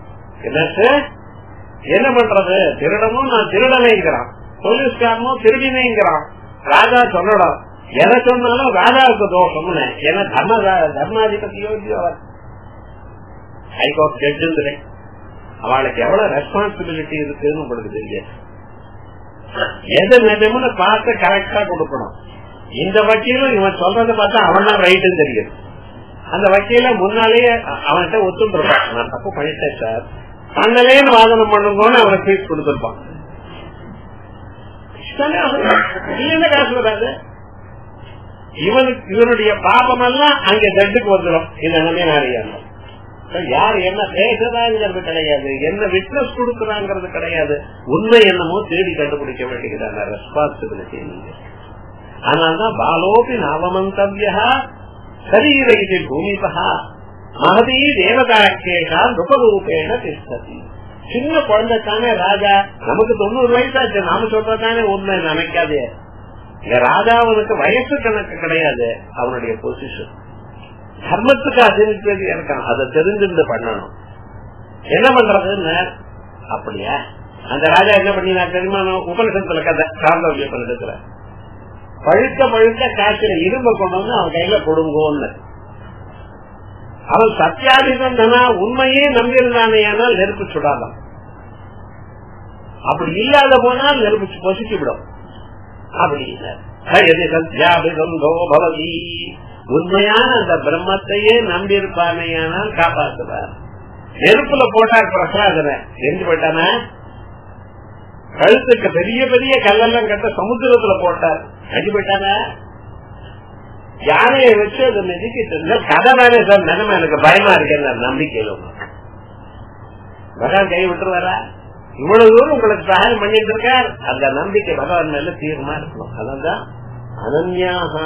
என்ன பண்றது, திருடனும் நான் திருடனைங்கிறான், போலீஸ்காரனும் திருடினேங்கிறான். ராஜா சொல்லணும், எதை சொன்னாலும் ராஜாவுக்கு தோஷம்னு. ஏன்னா தர்ம தர்மாதிபதியோ அவர் ஹைகோர்ட் ஜட்ஜு, அவளுக்கு எவ்வளவு ரெஸ்பான்சிபிலிட்டி இருக்குன்னு உங்களுக்கு தெரியாது. எது நிஜம்னு பார்த்து கரெக்டா கொடுக்கணும். இந்த வக்கீலும் இவன் சொல்றதை பார்த்தா அவன் தான் ரைட்டுன்னு தெரியுது. அந்த வக்கீல முன்னாலேயே அவன்கிட்ட ஒத்துருப்பான், நான் தப்பு பண்ணிட்டேன் சார், தன்னலேன்னு வாதனம் பண்ணுங்கன்னு அவனை ஃபீஸ் கொடுத்துருப்பான். காசு வராது, இவனுக்கு இவனுடைய பாபம் எல்லாம் அங்க ஜட்டுக்கு வந்துடும். இந்த நிலைமையாரியா யார் என்ன பேசுறாங்கிறது கிடையாது, என்ன விட்னஸ் கொடுக்குறாங்கிறது கிடையாது, உண்மை என்னமோ தேடி கண்டுபிடிக்க வேண்டியதான ரெஸ்பான்சிபிலிட்டி நீங்க. அதனால்தான் பாலோபி நாவமந்தவ்யா சரீரத்தை பூமிபா மகதி தேவதாக்கேஷா நுபரூபேண திஷ்டதி. சின்ன குழந்தைத்தானே ராஜா, நமக்கு தொண்ணூறு வயசாச்சு, நாம சொல்றதானே உண்மை நினைக்காதே. ராஜாவுக்கு வயசு கணக்கு கிடையாது, அவனுடைய பொசிஷன் தர்மத்துக்கு அதிர்ச்சி இருக்கான், அதை தெரிஞ்சிருந்து பண்ணணும். என்ன பண்றதுன்னு அப்படியா அந்த ராஜா என்ன பண்ணினா தெரியுமா, உபனிஷத்துல கதை சாந்தோக்கிய உபனிஷத்துல பழுக்க பழுக்க காய்ச்சல இரும்ப கொண்டு வந்து அவன் கையில கொடுங்கோன்னு. அவன் சத்தியாதிபந்தனா உண்மையே நம்பியிருந்தானே, ஆனால் நெருப்பு சுடாதான். அப்படி இல்லாத போனால் நெருப்பு பொசுக்கி விடும். அப்படி இல்லை. உண்மையான அந்த பிரம்மத்தையே நம்பி இருப்பானையானால் காப்பாற்றுவார். நெருப்புல போட்டார் பிரசாதனை எரிஞ்சு போயிட்டானா, கழுத்துக்கு பெரிய பெரிய கல்லெல்லாம் கட்ட சமுத்திரத்துல போட்டார் அஞ்சு போயிட்டானா, யானையை வச்சு அதை மெதிக்கிட்டு கதை தானே சார், நிலைமை எனக்கு பயமா இருக்கேன் நம்பிக்கையில பகவான் கை விட்டுருவாரா? இவ்வளவு தூரம் உங்களுக்கு சகாயம் பண்ணிட்டு இருக்கார், அந்த நம்பிக்கை பகவான் மேல தீர்மா இருக்கணும். அதான் அனன்யாகா,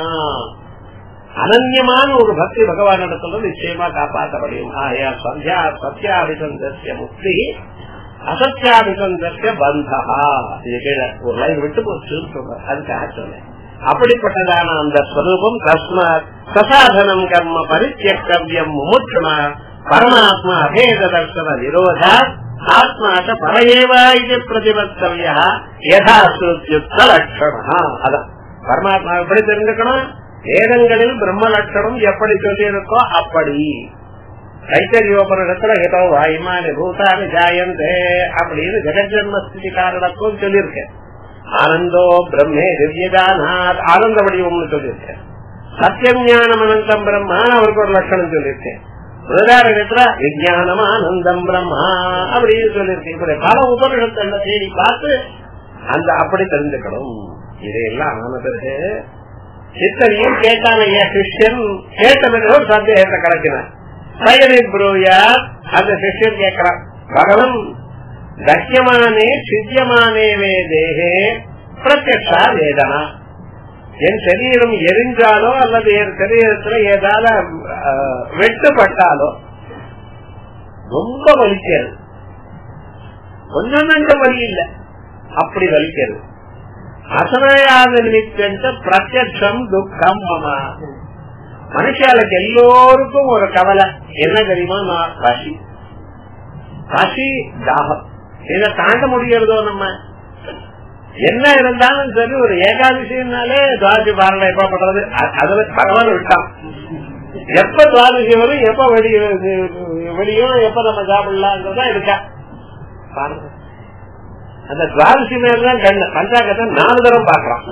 அனன்யமான ஒரு பக்தி பகவான் இடத்துல நிச்சயமா காப்பாற்ற முடியும். ஆயா சத்யா சத்யாபிசந்தஸ்ய முக்தி அசத்யாபிசந்தஸ்ய பந்தா. இது கீழே ஒரு லைன் விட்டு போச்சுன்னு சொல்ற, அதுக்காக சொன்னேன். அப்படிப்பட்டதான அந்த ஸ்வரூபம் தஸ்மாத் சசாதனம் கர்ம பரித்யக்தவ்யம் முமுட்சுமா பரமாத்மா அபேத தர்சன விரோதா ஆத்மாச்ச பரையேவா இது பிரதிபத்தவ்யா யதா ஸ்ருத்யுக்த லட்சணா. அதான் பரமாத்மா எப்படி தெரிஞ்சுக்கணும், வேதங்களில் பிரம்ம லட்சணம் எப்படி சொல்லி இருக்கோ அப்படி. கைத்தரியோபனிடத்துல ஏதோ வாயுமானி பூதானி ஜாயந்தே அப்படின்னு ஜெகஜன்மஸ்தி காரணக்கும் சொல்லியிருக்கேன். ஆனந்தோ பிரம்மே திவ்யதானாத் ஆனந்த வடிவம்னு சொல்லியிருக்கேன். சத்தியம் ஞானம் அனந்தம் பிரம்மா அவருக்கு ஒரு லட்சணம் சொல்லியிருக்கேன். உதாரணத்துல விஜயானம் ஆனந்தம் பிரம்மா அப்படின்னு சொல்லியிருக்கேன். இப்படி பல உபநிஷத்துல தேடி பார்த்து அந்த அப்படி தெரிஞ்சுக்கணும். இதையெல்லாம் ஆன பிறகு சித்தனையும் கேட்டான சிஷ்யன் கேட்ட பிறகு ஒரு சந்தேகத்தை கிடைக்கிறான். பயனின் புரோயா அந்த சிஷ்யன் கேட்கிறான், பகவன் தக்கியமானே சித்தியமானே வேதேகே பிரத்யக்ஷா வேதனா, என் சரீரம் எரிஞ்சாலோ அல்லது என் சரீரத்துல ஏதால வெட்டுப்பட்டாலோ ரொம்ப வலிக்கிறது, கொஞ்சம் நஞ்சம் வலி இல்லை, அப்படி வலிக்கிறது. அசனாயாத நிமித்த பிரத்யக்ஷம் துக்கம் மமா. மனுஷாளுக்கு எல்லோருக்கும் ஒரு கவலை என்ன தெரியுமா, நான் பசி பசி தாகம் இதை தாண்ட முடிகிறதோ. நம்ம என்ன இருந்தாலும் சரி, ஒரு ஏகாதசினாலே துவாதசி பாரணை எப்ப பண்றது, அதுல பகவான் விட்டான். எப்ப துவாதசி வரும், எப்ப வெளியும், எப்ப நம்ம சாப்பிடலாம்ன்றதா இருக்கா பாருங்க. அந்த துவாதசி மேலதான் கண்ணு பஞ்சாங்கத்தை நாலு தரம் பாக்குறான்.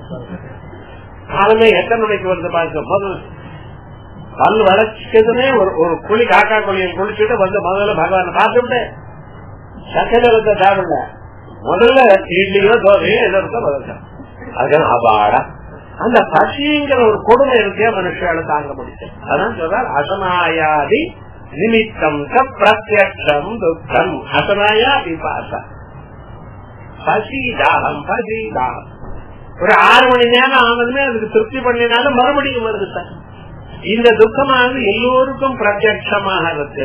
காலமே எத்தனை மணிக்கு வருது பார்க்க, முதல் பல் வளர்ச்சிக்குதுன்னே ஒரு ஒரு குழி காக்கா குழியை குளிச்சுட்டு வந்து முதல்ல பகவான பார்த்துட்டு சக்கரத்தை சாப்பிடல, முதல்ல இட்லியோ தோசையோ எதற்கோ பதில். அதுக்கு அபாடா அந்த பசிங்கிற ஒரு கொடுமை இருக்கே மனுஷால தாங்க முடியும். அதான் சொல்றார் அசனாயாதி நிமித்தம் பிரத்யக்ஷம் துக்கம். அசனாயா பிபாசா, பசி தாகம் பசி தாகம். ஒரு ஆறு மணி நேரம் ஆனதுமே அதுக்கு திருப்தி பண்ணினாலும் மறுபடியும் வருது சார். இந்த துக்கமானது எல்லோருக்கும் பிரத்யட்சமாக இருக்கு.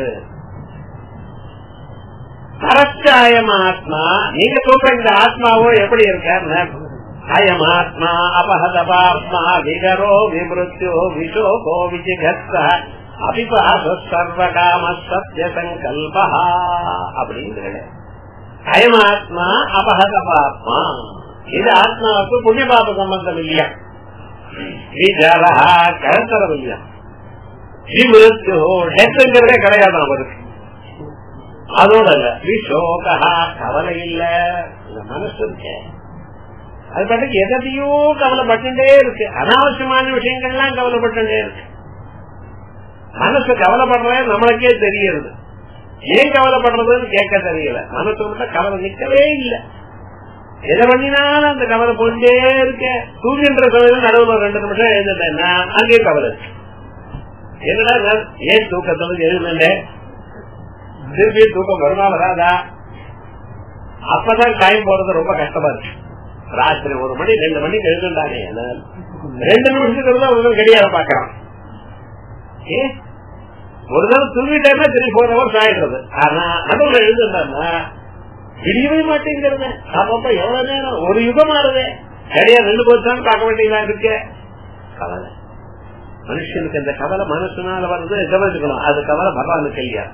பரச்சாயம் ஆத்மா, நீங்க சொல்ற இந்த ஆத்மாவோ எப்படி இருக்காரு, அயம் ஆத்மா அபஹதபாத்மா விகரோ விமிருத்யோ விஷோகோ விஜிகஸ்த அபிபாச சர்வகாம சத்ய சங்கல்பா அப்படின்னு. அயம் ஆத்மா அபஹதபாத்மா, இது ஆத்மாவுக்கு புண்ணியபாப சம்பந்தம் இல்லையா, விஜரா கருத்தரம் இல்லையா, விமிருத்யோ டெத்துங்கிறதே கிடையாது அவருக்கு. அதோட இல்ல விஷோகா கவலை இல்ல, இந்த மனசு இருக்கு அது பாட்டுக்கு எதையோ கவலைப்பட்டுட்டே இருக்கு, அனாவசியமான விஷயங்கள்லாம் கவலைப்பட்டுட்டே இருக்கு. மனசு கவலைப்படுறதே நம்மளுக்கே தெரியுது, ஏன் கவலைப்படுறதுன்னு கேட்க தெரியல. மனசு மட்டும் கவலை நிக்கவே இல்லை, எதை பண்ணினாலும் அந்த கவலை போயிட்டே இருக்க. தூங்கின்ற சமயம் நடுவில் ரெண்டு நிமிஷம் எழுந்துட்டேன்னா அங்கே கவலை இருக்கு. என்னடா ஏன் தூக்கத்துல எழுதுனேன், திருப்பி தூக்கம் வருமா வராதா, அப்பதான் டைம் போறது ரொம்ப கஷ்டமா இருக்கு. ராத்திரி ஒரு மணி ரெண்டு மணிக்கு எழுதுண்டானே, ரெண்டு நிமிஷத்துக்கு கடியார பாக்குறான். ஏன் ஒரு தடவை தூங்கிட்டேன்னா த்ரீ போர் ஹவர்ஸ் ஆயிடுறது. ஆனா நடுவில் எழுதுனா தெரியவே மாட்டேங்கிறது. அப்பப்ப எவ்வளவு நேரம் ஒரு யுகம் ஆறுது, சரியா ரெண்டு போச்சான்னு பார்க்க வேண்டியதா இருக்கு. கவலை மனுஷனுக்கு இந்த கவலை மனசுனால வந்து கவனிச்சுக்கணும். அது கவலை பகவானுக்கு இல்லையா.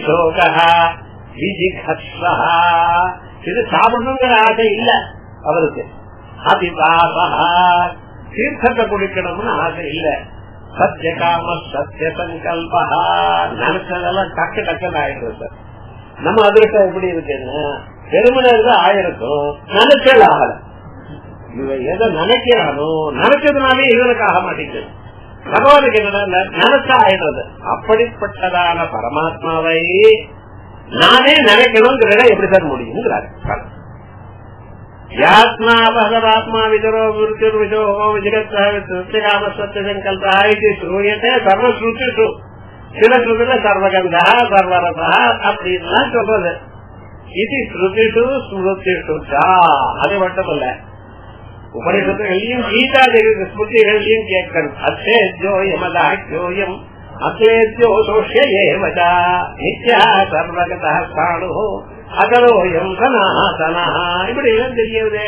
இது சாப்பிடணுங்கிற ஆசை இல்ல அவருக்கு, அபிபாசா தீர்த்தத்தை குடிக்கணும்னு ஆசை இல்ல. சத்திய காம சத்திய சங்கல்பா நினைச்சதெல்லாம் டக்கு டக்குன்னு ஆயிடுறது சார். நம்ம அதிர்ஷ்டம் எப்படி இருக்குன்னு பெருமனை இருந்தா ஆயிருக்கும், நினைச்சல் ஆகல. இவன் எதை நினைக்கிறானோ நினைச்சதுனாலே இவனுக்கு ஆக மாட்டேங்குது. பகவானுக்கு என்ன நினைச்சா ஆயிடுறது. அப்படிப்பட்டதான பரமாத்மாவை நானே நினைக்கணுங்கிறத எப்படி சார் முடியுங்கிறார். யாத்மா பகவாத்மா விதரோ விருத்திர் விஜோகோ விஜகத்ராம சத்தியசங்கல்பா இது ஸ்ரூயத்தை சர்வஸ்ருதிஷு. சில ஸ்ருதில சர்வகந்தா சர்வரதா அப்படின்லாம் சொல்றது. இது ஸ்ருதிஷு ஸ்மிருதிஷு. அது மட்டுமல்ல, உபனிஷத்துகளையும் கீதா தேவி ஸ்மிருதிகளையும் கேட்கணும். அச்சேத்யோயம் அதாக்கியோயம் அச்சேத்யோ சோஷ்யேவதா நித்யா சர்வகதா ஸ்தாணு அகரோயம் சனாதனா. இப்படி எல்லாம் தெரியுது.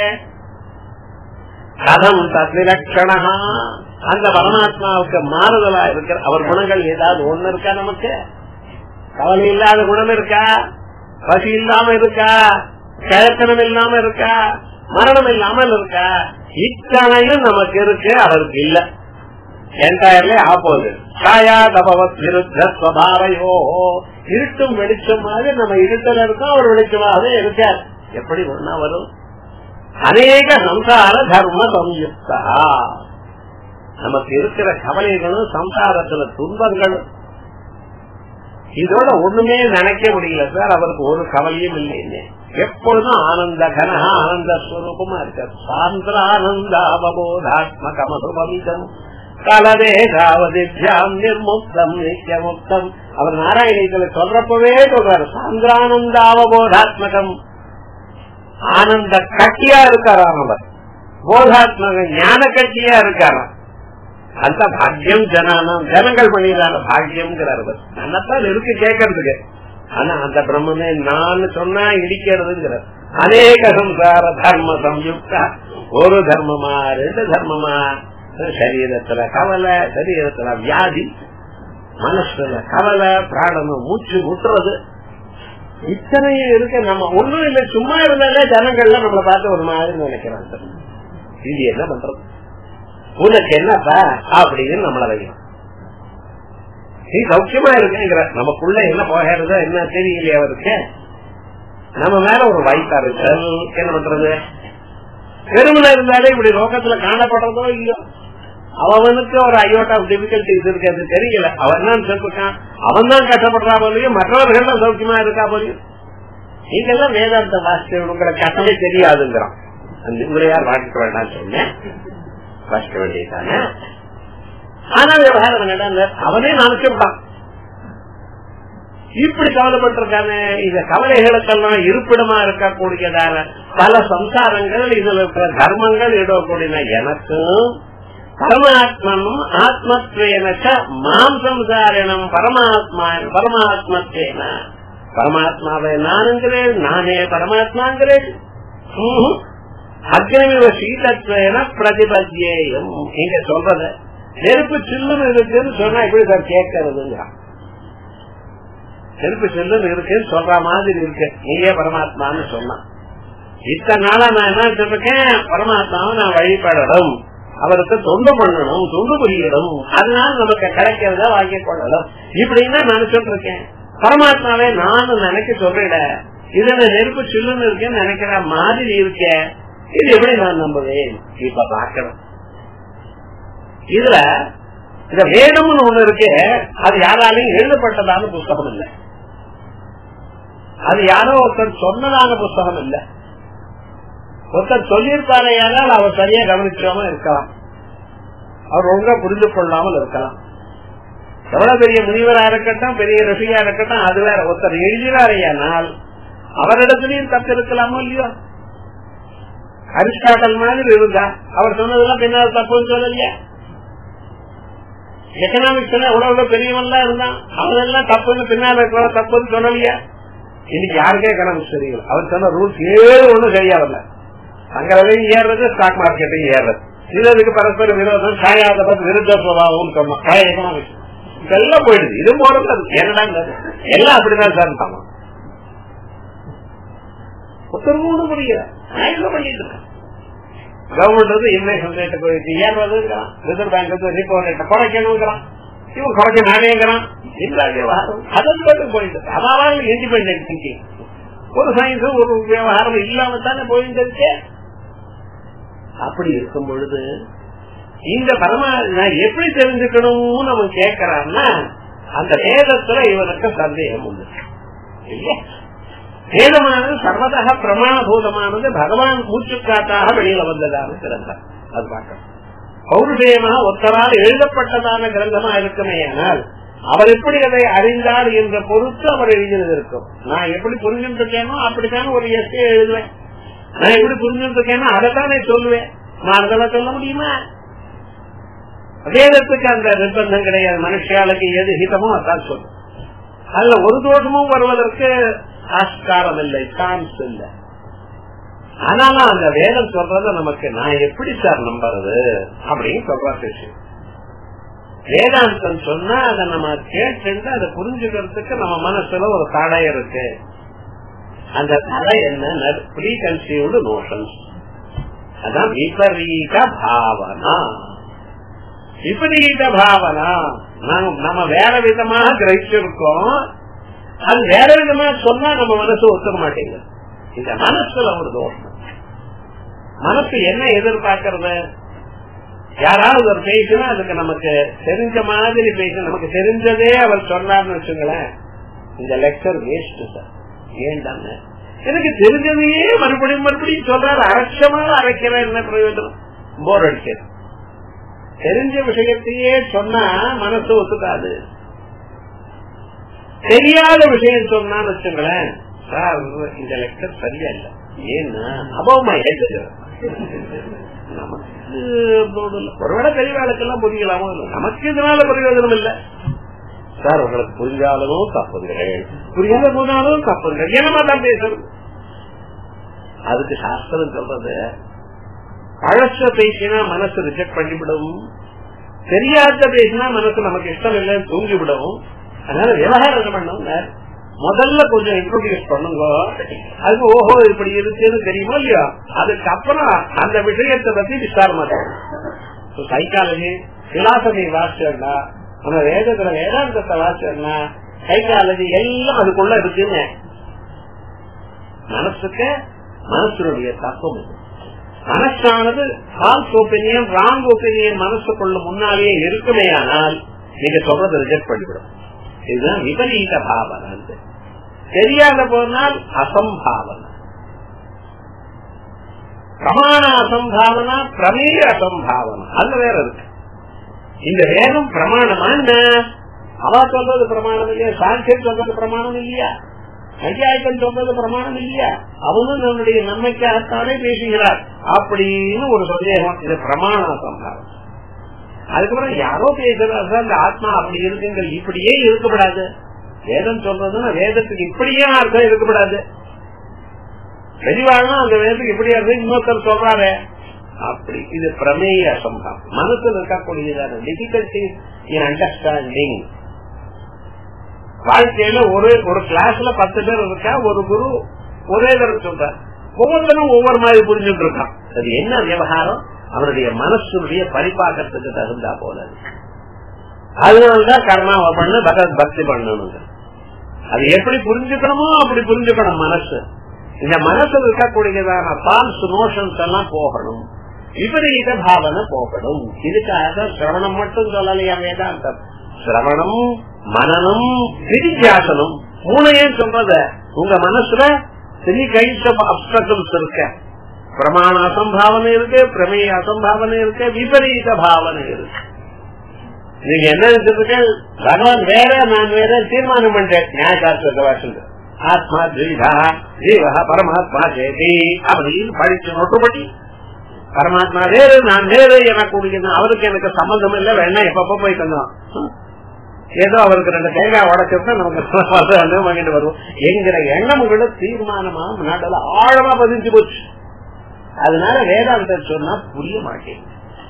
கதம் தத்விலட்சணா. அந்த பரமாத்மாவுக்கு மாறுதலா இருக்கிற அவர் குணங்கள் ஏதாவது ஒண்ணு இருக்கா? நமக்கு கவலை இல்லாத குணம் இருக்கா? பசி இல்லாம இருக்கா? கழத்தனம் இல்லாம இருக்கா? மரணம் இல்லாமல் இருக்கா? இத்தனையும் நமக்கு இருக்கு, அவருக்கு இல்ல. Entirely opposite. சாயா தபவத் விருத்த ஸ்வபாவையோ. இருட்டும் வெளிச்சம் மாதிரி நம்ம இருட்டல இருக்கோம், அவர் வெளிச்சமாக இருக்கார். எப்படி ஒன்னா வரும்? அநேக சம்சார தர்ம சம்யுக்தா. நமக்கு இருக்கிற கவலைகளும் சம்சாரத்துல துன்பங்களும் இதோட ஒண்ணுமே நினைக்க முடியல சார். அவருக்கு ஒரு கவலையும் இல்லைன்னு எப்பொழுதும் ஆனந்த கன ஆனந்த ஸ்வரூபமா இருக்கார். சாந்திரானந்தாவபோதாத்மகமதுபமிதம் கலதேகாவதித்யாம் நிர்முக்தம் நித்யமுக்தம். அவர் நாராயணத்துல சொல்றப்பவே சொல்றாரு சாந்திரானந்தாவபோதாத்மகம். ஆனந்த கட்டியா இருக்காராம் அவர். போதாத்மக ஞான கட்டியா இருக்காராம். அந்த பாக்கியம் ஜனானம் ஜனங்கள் பண்ணிடுறாங்க. பாக்கியம்ங்கிறார். நன்னத்தான் இருக்கு கேட்கறதுக்கு. ஆனா அந்த பிரம்மமே நான் சொன்னா இடிக்கிறதுங்கிறார். அநேக சம்சார தர்ம சம்யுக்தா. ஒரு தர்மமா ரெண்டு தர்மமா, சரீரத்துல கவலை, சரீரத்துல வியாதி, மனசுல கவலை, பிராணமும் மூச்சு முட்டுறது, இத்தனையும் இருக்கு. நம்ம ஒண்ணும் இல்லை, சும்மா இருந்தாலே ஜனங்கள்ல நம்மளை பார்த்து ஒரு மாதிரி நினைக்கிறாங்க. இது என்ன பண்றது? உனக்கு என்னப்பா அப்படின்னு நம்மள வைக்கணும். நீ சௌக்கியமா இருக்குங்கிற நமக்குள்ள என்ன போகிறதோ என்ன தெரியலையே அவருக்கு. நம்ம மேல ஒரு வைத்தார்கள் என்ன பண்றது? பெருமனை இருந்தாலே இப்படி லோகத்துல காணப்படுறதோ இல்லையோ, அவனுக்கு ஒரு ஐயோட்டா டிபிகல்டிஸ் இருக்கு, அது தெரியல. அவன் தான் சொல்லிருக்கான், அவன் தான் கஷ்டப்படுறா போலையும் மற்றவர்கள் தான் சௌக்கியமா இருக்கா போலையும். நீங்கெல்லாம் வேதாந்த வாசிக்க உங்களை கஷ்டமே தெரியாதுங்கிறான். உங்களை யார் வாசிக்க வேண்டாம் சொன்னேன், வாசிக்க வேண்டியதானே. ஆனா விவகாரம் என்ன, அவனே நினைச்சுட்டான் இப்படி கவலைப்பட்டிருக்கானே. இந்த கவலைகளுக்கெல்லாம் இருப்பிடமா இருக்கக்கூடியதான பல சம்சாரங்கள், இதுல இருக்கிற தர்மங்கள் இடக்கூடிய எனக்கும் பரமாத்மனும் ஆத்மத்வேனச்ச மாம் சம்சாரினம் பரமாத்மா பரமாத்மத்வேன. பரமாத்மாவை நானுங்கிறேன், நானே பரமாத்மாங்கிறேன். அக்னிவ சீதத்வேன பிரதிபத்தியேயம். நீங்க சொல்றத நெருப்பு சில்லுன்னு இருக்குன்னு சொன்னா எப்படி சார் கேட்கறதுங்கிறான். நெருப்பு சில்லுன்னு இருக்குன்னு சொல்ற மாதிரி இருக்கு, நீயே பரமாத்மான்னு சொன்னா. இத்தனை நாளா நான் என்ன சொல்லிருக்கேன், பரமாத்மாவை நான் வழிபடணும், அவருக்கு தொண்டு பண்ணணும், தொண்டு புரியணும், அதனால நமக்கு கிடைக்கிறத வாங்கிக் கொள்ளணும் இப்படின்னா நான் சொல்லிருக்கேன். பரமாத்மாவே நானும் நினைக்க சொல்றேன், இதுல நெருப்பு சில்லுன்னு இருக்கேன்னு நினைக்கிற மாதிரி இருக்கேன், இது எப்படி நான் நம்புவேன்? இப்ப பார்க்கணும். இதுல இந்த வேதம்னு ஒண்ணு இருக்கு, அது யாராலையும் எழுதப்பட்டதான புஸ்தகம் இல்ல, அது யாரோ ஒருத்தர் சொன்னதான புஸ்தகம் இல்ல. ஒருத்தர் சொல்லியிருப்பாரையானால் அவர் சரியா கவனிக்காம இருக்கலாம், அவர் ஒழுங்கா புரிந்து கொள்ளாமல் இருக்கலாம். எவ்வளவு பெரிய முனிவரா இருக்கட்டும், பெரிய ரசிகா இருக்கட்டும், அது வேற. ஒருத்தர் எழுதினாரையானால் அவரிடத்திலையும் தப்பு இருக்கலாமோ இல்லையோ. அரிஸ்டாட்டல் மாதிரி இருந்தா அவர் சொன்னதெல்லாம் பின்னால் தப்புன்னு சொல்லலையா? எக்கனாமிக்ஸ் எவ்வளவு பெரியவன்லாம் இருந்தான், அவனெல்லாம் தப்புன்னு பின்னால் இருக்கிற தப்புன்னு சொல்லலையா? இன்னைக்கு யாருக்கே எக்கனாமிக்ஸ் தெரியல. அவர் சொன்ன ரூல்ஸ் ஏழு ஒண்ணும் சரியா வரல. தங்களையும் ஏறுறது, ஸ்டாக் மார்க்கெட்டையும் ஏறுறது, இதுக்கு பரஸ்பர விரோதம், சாயாத விருத்த சுபாவம் சொன்னோம். எக்கனாமிக்ஸ் இதெல்லாம் போயிடுது. இது போறது என்னடா எல்லாம் அப்படிதான் சார். தாமா ஒருத்தர் புரியல, பண்ணிட்டு இருக்கேன். கவர்மெண்ட் இன்வெஸ்ட்மெண்ட் ரேட்டு போயிட்டு ஏறுறதுங்கிறான், ரிசர்வ் பேங்க் ரிப்போ ரேட்டை குறைக்கணுங்கிறான், இவன் குறைக்க நானேங்கிறான். அதற்கு போயிட்டு அதாவது இண்டிபெண்டன்ட் திங்கிங். ஒரு சயின்ஸ் ஒரு விவகாரம் இல்லாம தானே போயிட்டு இருக்கு. அப்படி இருக்கும் பொழுது இந்த பரமா நான் எப்படி தெரிஞ்சுக்கணும்னு நம்ம கேட்கிறான்னா அந்த வேதத்துல இவனுக்கு சந்தேகம் உண்டு இல்லையா? வேதமானது சர்வதக பிரமாணபூதமானது பகவான் மூச்சுக்காட்டாக வெளியில வந்ததான கிரந்தம். அது பார்க்கணும். பௌருஷேயமா ஒத்தரால் எழுதப்பட்டதான கிரந்தமா இருக்குமே. ஆனால் அவர் எப்படி அதை அறிந்தார் என்ற பொறுத்து அவர் எழுதினது இருக்கும். நான் எப்படி புரிஞ்சுட்டு இருக்கேனோ அப்படித்தானே ஒரு எஸ்ஏ எழுதுவேன். நான் எப்படி புரிஞ்சுட்டு இருக்கேனோ அதைத்தானே சொல்லுவேன். மாறுதலா சொல்ல முடியுமா? வேதத்துக்கு அந்த நிர்பந்தம் கிடையாது. மனுஷாளுக்கு எது ஹிதமோ அதான் சொல்லும். அதுல ஒரு தோஷமும் வருவதற்கு ஆஸ்காரம் இல்லை, சான்ஸ் இல்லை. ஆனாலும் அந்த வேதம் சொல்றத நமக்கு நான் எப்படி சார் நம்புறது அப்படின்னு சொல்ற விஷயம். வேதாந்தம் சொன்னா அதை நம்ம கேட்டு அதை புரிஞ்சுக்கிறதுக்கு நம்ம மனசுல ஒரு தடை இருக்கு. அந்த தடை என்ன? Preconceived notions. அதான் விபரீத பாவனா. விபரீத பாவனா நம்ம வேற விதமாக கிரகிச்சிருக்கோம். அது வேற விதமா சொன்னா நம்ம மனசு ஒத்துக்க மாட்டேங்குது. இந்த மனசுல ஒரு தோஷம். மனசு என்ன எதிர்பார்க்கறது? யாராவது ஒரு பேசினா அதுக்கு நமக்கு தெரிஞ்ச மாதிரி பேச, நமக்கு தெரிஞ்சதே அவர் சொன்னார்னு வச்சுங்களேன், இந்த லெக்சர் வேஸ்ட் சார். ஏன்டாங்க எனக்கு தெரிஞ்சதையே மறுபடியும் மறுபடியும் சொல்றாரு, அரைச்சமா அரைக்கிற என்ன பிரயோஜனம்? போர் அடிக்கிறது. தெரிஞ்ச விஷயத்தையே சொன்னா மனசு ஒத்துக்காது. தெரியாத விஷயம் சொன்னான்னு வச்சுங்களேன், சார் இந்த லெக்சர் சரியா இல்ல. ஏன்னா அபவமா ஏற்று நமக்கு ஒருவேளை தெளிவாளுக்கெல்லாம் புரியலாமோ, நமக்கு இதனால பிரயோஜனம் இல்ல சார். உங்களுக்கு புரிஞ்சாலும் தப்புங்கள், புரியாத போனாலும் தப்புங்கள், என்னமா தான் பேசணும். அதுக்கு சாஸ்திரம் சொல்றது, பழச பேசினா மனசு ரிஜெக்ட் பண்ணிவிடும், தெரியாத பேசினா மனசு நமக்கு இஷ்டம் இல்லைன்னு தூங்கிவிடும். அதனால விவகாரம் பண்ணுங்க, முதல்ல கொஞ்சம் இன்ட்ரோடியூஸ் பண்ணுங்க. அதுக்கு ஓஹோ இப்படி இருக்குன்னு தெரியுமோ இல்லையா, அதுக்கப்புறம் அந்த விஷயத்தை பத்தி விசாரமா தரும். சைக்காலஜி பிலாசபி வாசிச்சா, நம்ம வேதத்துல வேதாந்தத்தை வாசிச்சா, சைக்காலஜி எல்லாம் அதுக்குள்ள இருக்குன்னு மனசுக்கு மனசுடைய தத்துவம் இது. மனசானது ஃபால்ஸ் ஒப்பீனியன், ராங் ஒப்பீனியன் மனசுக்குள்ள முன்னாலேயே இருக்குமே, ஆனால் நீங்க சொல்றது ரிஜெக்ட் பண்ணிவிடும். இதுதான் விபரீத பாவனை. தெரியாத போனால் அசம்பாவனை, பிரமாண அசம்பாவனா, பிரமேய அசம்பாவனா, அது வேற இருக்கு. இந்த வேதம் பிரமாணமா என்ன? அவா சொல்றது பிரமாணம் இல்லையா? சாங்கியன் சொல்றது பிரமாணம் இல்லையா? ஐயாயிரம் சொல்றது பிரமாணம் இல்லையா? அவனும் நம்முடைய நன்மைக்காகத்தானே பேசுகிறார் அப்படின்னு ஒரு சந்தேகம். இது பிரமாண அசம்பாவம். அதுக்கப்புறம் யாரோ பேசுறாரு, அந்த ஆத்மா அப்படி இருக்குங்க, இப்படியே இருக்கப்படாது. வேதம் சொல்றதுன்னா வேதத்துக்கு இப்படியே அர்த்தம் இருக்கப்படாது. தெளிவானா அந்த வேதத்துக்கு இப்படி அர்த்தம் இன்னொருத்தர் சொல்றாரு அப்படி. இது பிரமேய அசம்பாவம். மனசுல இருக்கக்கூடியதான டிஃபிகல்டி இன் அண்டர்ஸ்டாண்டிங். வாழ்க்கையில ஒரு ஒரு கிளாஸ்ல பத்து பேர் இருக்கா, ஒரு குரு ஒரே தடவை சொல்றார், ஒவ்வொருத்தரும் ஒவ்வொரு மாதிரி புரிஞ்சுட்டு இருக்கான். அது என்ன விவகாரம்? அவருடைய மனசுடைய பரிபாக்கத்துக்கு தகுந்தா போல. அதனாலதான் கர்மாவை பண்ணு, பகவத் பக்தி பண்ணணும். அது எப்படி புரிஞ்சுக்கணுமோ அப்படி புரிஞ்சுக்கணும் மனசு. இந்த மனசுல இருக்கக்கூடியதான ஃபால்ஸ் நோஷன்ஸ் எல்லாம் போகணும், விபரீத பாவனை போகணும். இதுக்காக சிரவணம் மட்டும் சொல்லலையா வேதாந்தம்? சிரவணம், மனனம், நிதித்தியாசனம் மூணையும் சொல்றத உங்க மனசுல த்ரீ கைண்ட்ஸ் ஆஃப் அப்ஸ்ட்ரக்ஷன்ஸ் இருக்க. பிரமாண அசம்பாவனை இருக்கு, பிரமேய அசம்பாவனை இருக்கு, விபரீத பாவனை இருக்கு. நீங்க என்ன நினைச்சிருக்க? பகவான் வேற, நான் வேற தீர்மானம் பண்றேன். நியாயசாஸ்திரத்தை வாசிங்க, ஆத்மா ஜீவா ஜீவா பரமாத்மா சேதி அப்படின்னு படிச்சு நோட்டுப்பட்டி, பரமாத்மா வேறு நான் வேறு எனக்கூடிய அவருக்கு எனக்கு சம்பந்தம் இல்லை, வேணா எப்பப்ப போய் தந்தோம். ஏதோ அவருக்கு ரெண்டு தேங்காய் உடச்சிருந்தா நமக்கு வாங்கிட்டு வருவோம் என்கிற எண்ணங்களோட தீர்மானமா நாட்டில் ஆழமா பதிஞ்சு போச்சு. அதனால வேதாந்தம் சொன்னா புரிய மாட்டேங்குது.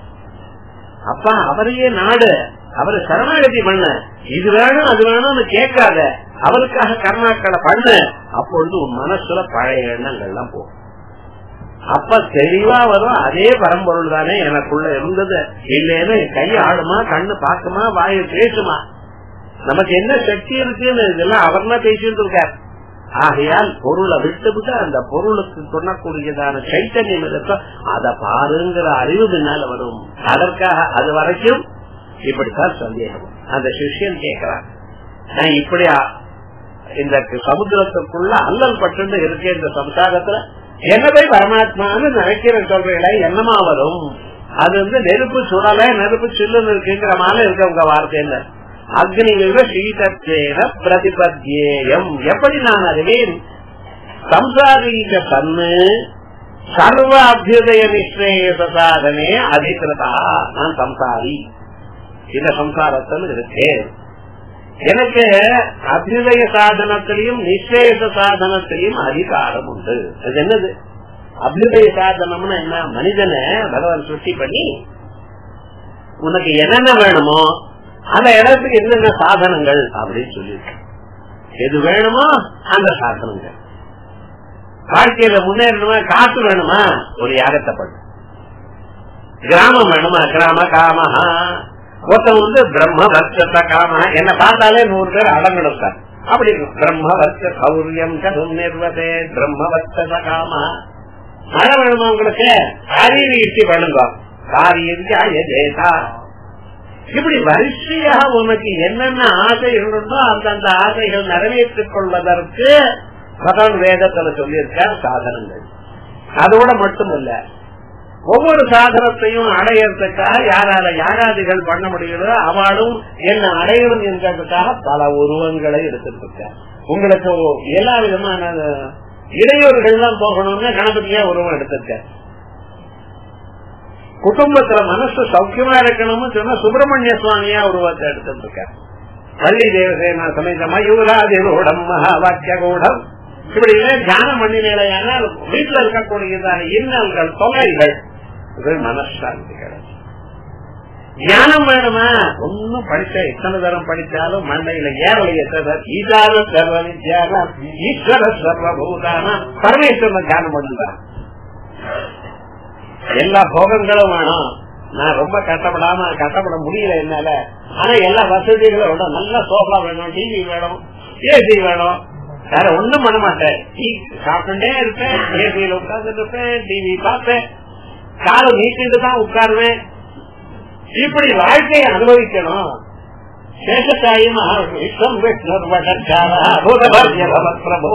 அப்பா அவரையே நாடு, அவரை சரணாகதி பண்ண, இது வேணும் அது வேணும்னு கேட்காத, அவருக்காக கர்மாக்களை பண்ண. அப்பொழுது உன் மனசுல பழைய எண்ணங்கள்லாம் போகும். அப்ப தெளிவா வரும், அதே பரம்பொருள் தானே எனக்குள்ள இருந்தது. இல்லைன்னு கை ஆடுமா, கண்ணு பாக்குமா, வாயு பேசுமா, நமக்கு என்ன சக்தி இருக்குன்னு இதெல்லாம் அவர் தான் பேசிட்டு இருக்கார். ஆகையால் பொருளை விட்டுவிட்டு அந்த பொருளுக்கு சொல்லக்கூடியதான சைத்தன்யம் இருக்கும், அதை பாருங்கிற அறிவு பின்னால வரும். அதற்காக அது வரைக்கும் இப்படித்தான் சந்தேகம். அந்த சிஷ்யன் கேட்கிறான், நான் இப்படியா இந்த சமுத்திரத்துக்குள்ள அல்லல் பட்டு இருக்கேன், இந்த சம்சாரத்துல என்னதை பரமாத்மான்னு நினைக்கிற சொல்றீங்களா, என்னமா வரும்? அது வந்து நெருப்பு சுடல, நெருப்பு சில்லுன்னு இருக்குங்கிற மாதிரி இருக்க உங்க வார்த்தையில. அக்னி சீதத்தேன பிரதிபத்தியேயம், எப்படி நான் அறிவேன்? சம்சாரீக தன்னு சர்வ அபியுதய நிச்சய சாதனே அதிகிருதா, நான் சம்சாரி, இந்த சம்சாரத்தில் இருக்கேன். எனக்கு அபியுதய சாதனத்திலையும் நிச்சய சாதனத்திலையும் அதிகாரம் உண்டு. அது என்னது அபியுதய சாதனம்னா என்ன? மனிதனை பகவான் சுட்டி பண்ணி உனக்கு என்னென்ன வேணுமோ அந்த இடத்துக்கு என்னென்ன சாதனங்கள் அப்படின்னு சொல்லியிருக்க, எது வேணுமோ அந்த சாதனங்கள். வாழ்க்கையில முன்னேறணுமா, காசு வேணுமா, ஒரு யாகத்தை பண்ணு. கிராமம் வேணுமா, கிராம காமஹா. ஒருத்தன் வந்து பிரம்ம வர்ச்சத காம, என்ன பார்த்தாலே நூறு பேர் அடங்கணும் சார் அப்படி. பிரம்ம வர்ச்ச கௌரியம் கதும் நிர்வதே பிரம்ம வர்ச்சத காம. மழை வேணுமா உங்களுக்கு, காரியத்தை வேணுங்க, காரியதா. இப்படி வரிசையாக உனக்கு என்னென்ன ஆசை இருந்தோ அந்தந்த ஆசைகள் நிறைவேற்றிக் கொள்வதற்கு பகவான் வேதத்துல சொல்லியிருக்கார் சாதனங்கள். அதோட மட்டுமல்ல, ஒவ்வொரு சாதனத்தையும் அடையறதுக்காக யாரால யாராதிகள் பண்ண முடியுதோ அவளும் என்ன அடையணும் என்பதற்காக பல உருவங்களை எடுத்துருக்கார். உங்களுக்கு எல்லா விதமான இடையூறுகள் எல்லாம் போகணும்னு கணபதியா உருவம் எடுத்திருக்கார். குடும்பத்துல மனசு சௌக்கியமா இருக்கணும்னு சொன்னா சுப்பிரமணிய சுவாமியா உருவத்தை எடுத்துட்டு இருக்கார். வள்ளி தேவசேனா சமேத மயூராதிரூடம் மகா வாக்கிய கூடம். இப்படி தியானம் பண்ணி நிலையான வீட்டுல இருக்கக்கூடியதான இன்னல்கள் தொகைகள் மனசாந்திகள். ஞானம் வேணுமா, ஒன்னும் படிச்ச எத்தனை தரம் படிச்சாலும் மண்டையில ஏறலைய ஈசான சர்வ வித்யானம் ஈஸ்வர சர்வபூதானம் பரமேஸ்வரன் தியானம் பண்ணுதான். எல்லா போகங்களும் வேணும். நான் ரொம்ப கஷ்டப்படாம கஷ்டப்பட முடியல என்னால, ஆனா எல்லா வசதிகளும் நல்ல சோஃபா வேணும், டிவி வேணும், ஏசி வேணும், வேற ஒண்ணும் பண்ண மாட்டேன். டீ சாப்பிட்டுட்டே இருப்பேன், ஏசியில உட்கார்ந்து இருப்பேன், டிவி பார்ப்பேன், காலம் நீட்டிட்டு தான் உட்காருவேன். இப்படி வாழ்க்கையை அனுபவிக்கணும். சேஷத்தாயும் பிரபு